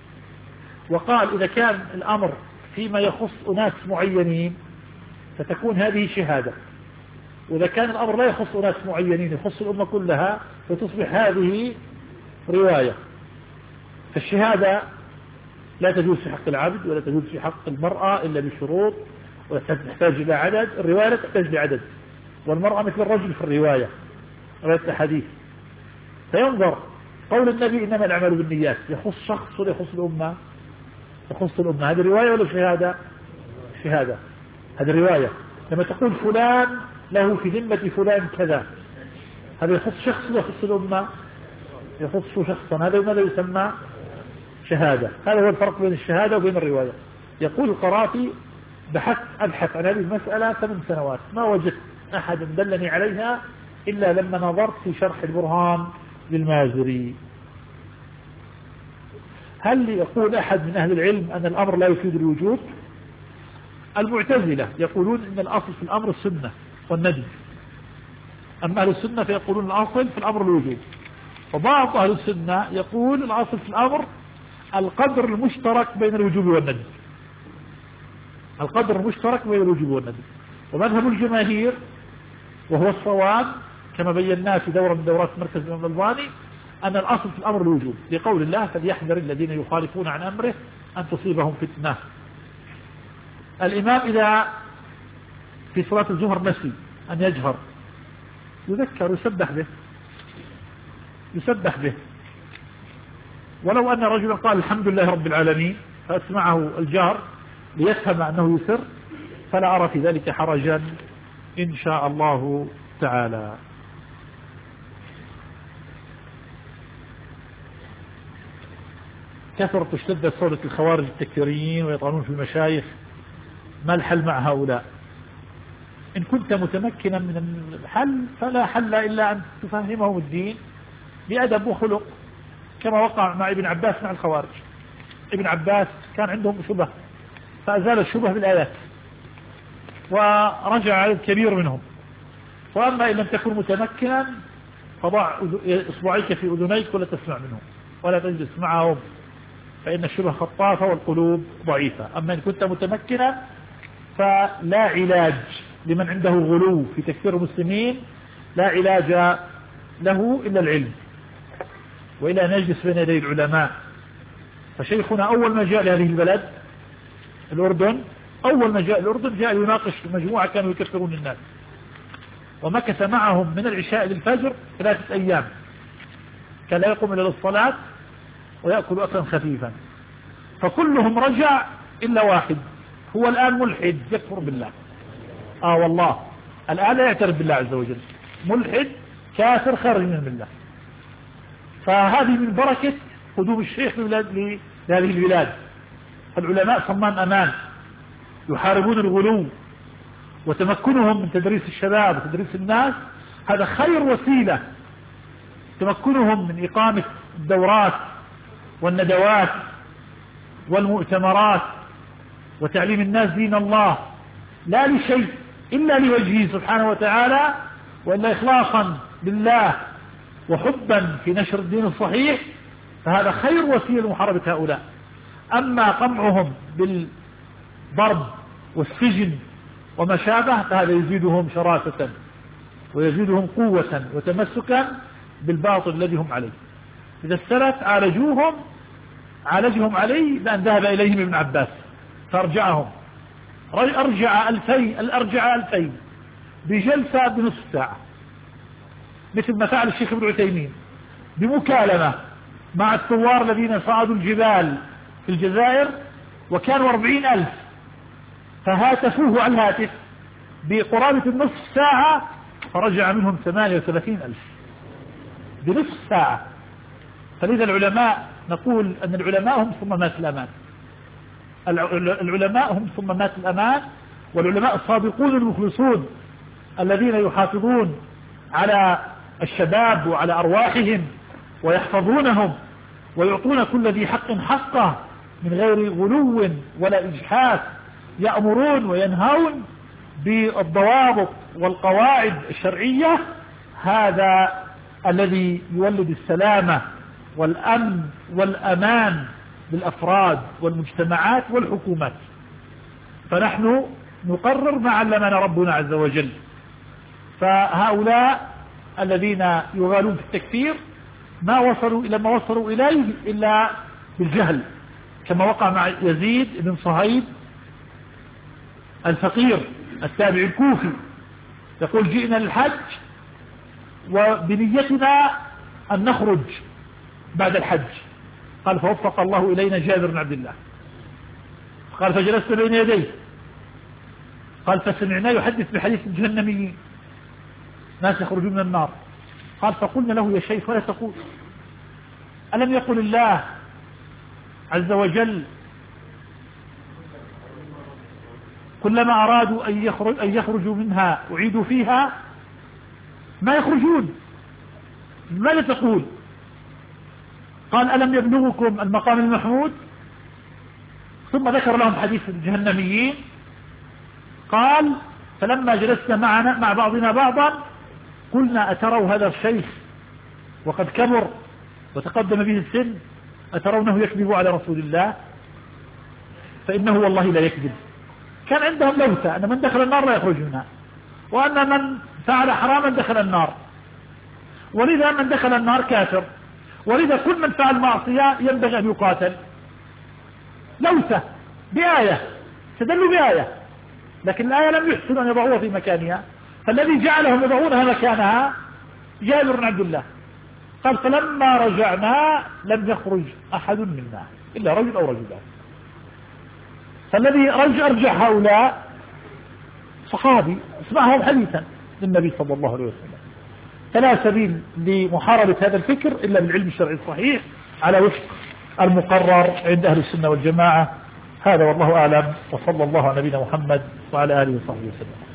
وقال إذا كان الأمر فيما يخص أناس معينين فتكون هذه شهادة، وإذا كان الأمر لا يخص أناس معينين يخص الأمة كلها فتصبح هذه رواية. فالشهادة لا تجوز في حق العبد ولا تجوز في حق المرأة إلا بشروط وتحتاج إلى عدد، الرواية لا تحتاج لعدد، والمرأة مثل الرجل في الرواية رواية الحديث. فينظر قول النبي إنما الأعمال بالنيات يخص شخص ولا يخص الأمة؟ يخص الأمة. هذه رواية ولا شهادة؟ شهادة. هذه رواية. لما تقول فلان له في ذمة فلان كذا، هذا يخص شخص ولا يخص الأمة؟ يخص شخصا، هذا ماذا يسمى؟ شهادة. هذا هو الفرق بين الشهادة وبين الرواية. يقول القرافي أبحث عن هذه المسألة 8 سنوات ما وجدت أحد دلني عليها إلا لما نظرت في شرح البرهان للمازري. هل يقول أحد من أهل العلم أن الأمر لا يفيد الوجوب؟ المعتزلة يقولون إن الأصل في الأمر السنة والندب، أما أهل السنة فيقولون الأصل في الأمر الوجوب، وبعض أهل السنة يقول الأصل في الأمر القدر المشترك بين الوجوب والندب، القدر المشترك بين الوجوب والندب. ومذهب الجماهير وهو الصواب كما بيناه في دورة من دورات مركز الإمام الألباني أن الأصل في الأمر الوجوب، لقول الله فليحذر الذين يخالفون عن أمره أن تصيبهم فتنة. الإمام إذا في صلاة الظهر نسي أن يجهر يذكر يسبح به، ولو أن رجلا قال الحمد لله رب العالمين فأسمعه الجار ليفهم أنه يسر فلا أرى في ذلك حرجا إن شاء الله تعالى. كثرت اشتدت صورة الخوارج التكفيريين ويطعنون في المشايخ، ما الحل مع هؤلاء؟ إن كنت متمكنا من الحل فلا حل إلا أن تفهمهم الدين بأدب وخلق، كما وقع مع ابن عباس مع الخوارج. ابن عباس كان عندهم شبه فأزال الشبه بالآيات ورجع عدد كبير منهم. وأما إن لم تكن متمكنا فضع إصبعيك في أذنيك ولا تسمع منهم ولا تجلس معهم، فإن الشبه خطافة والقلوب ضعيفة. أما إن كنت متمكنا فلا علاج لمن عنده غلو في تكفير المسلمين، لا علاج له إلا العلم، وإلى أن نجلس بين يدي العلماء. فشيخنا أول ما جاء لهذه البلد الأردن، أول ما جاء الأردن جاء يناقش مجموعة كانوا يكفرون الناس، ومكث معهم من العشاء للفجر 3 أيام، كان لا يقوم إلى الصلاة ويأكل أكلا خفيفا. فكلهم رجع إلا واحد، هو الآن ملحد يكفر بالله، والله الآن لا يعترف بالله عز وجل، ملحد كافر خارج من الملة. فهذه من بركة قدوم الشيخ لهذه البلاد. فالعلماء صمان أمان يحاربون الغلو، وتمكنهم من تدريس الشباب وتدريس الناس هذا خير وسيلة. تمكنهم من إقامة الدورات والندوات والمؤتمرات وتعليم الناس دين الله، لا لشيء إلا لوجهه سبحانه وتعالى، وإلا إخلاصا لله وحبا في نشر الدين الصحيح، فهذا خير وسيلة لمحاربة هؤلاء. أما قمعهم بالضرب والسجن وما شابه فهذا يزيدهم شراسة ويزيدهم قوة وتمسكا بالباطل الذي هم عليه. إذا السلف عالجهم عليه بأن ذهب إليهم ابن عباس فارجعهم، أرجع 2000 بجلسة بنصف ساعة، مثل ما فعل الشيخ ابن عثيمين بمكالمة مع الثوار الذين صعدوا الجبال في الجزائر وكانوا 40,000، فهاتفوه على الهاتف بقرابة النصف ساعة فرجع منهم 38,000 بنصف ساعة. فلذا العلماء نقول أن العلماء هم صمامات الأمان، العلماء هم صمامات الأمان، والعلماء الصادقون المخلصون الذين يحافظون على الشباب وعلى أرواحهم ويحفظونهم ويعطون كل ذي حق حقه من غير غلو ولا إجحاف، يأمرون وينهون بالضوابط والقواعد الشرعية. هذا الذي يولد السلامة والأمن والأمان للأفراد والمجتمعات والحكومات. فنحن نقرر ما علمنا ربنا عز وجل. فهؤلاء الذين يغالون في التكفير ما وصلوا إلى ما وصلوا إليه إلا بالجهل، كما وقع مع يزيد بن صهيب الفقير التابع الكوفي، يقول جئنا للحج وبنيتنا أن نخرج بعد الحج. قال فوفق الله إلينا جابر بن عبد الله، قال فجلست بين يديه، قال فسمعناه يحدث بحديث الجهنميين ناس يخرجون من النار. قال فقلنا له يا شيخ ولا تقول، ألم يقل الله عز وجل كلما أرادوا أن يخرجوا منها أعيدوا فيها؟ ما يخرجون، ماذا تقول؟ قال ألم يبلغكم المقام المحمود؟ ثم ذكر لهم حديث الجهنميين. قال فلما جلسنا مع بعضنا بعضا قلنا أتروا هذا الشيخ وقد كبر وتقدم به السن أترونه يكذب على رسول الله؟ فإنه والله لا يكذب. كان عندهم لوثة أن من دخل النار لا يخرج منها، وأن من فعل حراما دخل النار، ولذا من دخل النار كافر، ولذا كل من فعل معصية ينبغي أن يقاتل. لوثة بآية، استدلوا بآية، لكن الآية لم يحسنوا أن يضعوها في مكانها، فالذي جعلهم يضعونها مكانها جابر بن عبد الله. قال فلما رجعنا لم يخرج أحد منا إلا رجل أو رجلان. فالذي أرجع هؤلاء صحابي اسمعهم حديثا للنبي صلى الله عليه وسلم. فلا سبيل لمحاربة هذا الفكر إلا بالعلم الشرعي الصحيح على وفق المقرر عند أهل السنة والجماعة. هذا والله أعلم، وصلى الله على نبينا محمد وعلى آله وصحبه وسلم.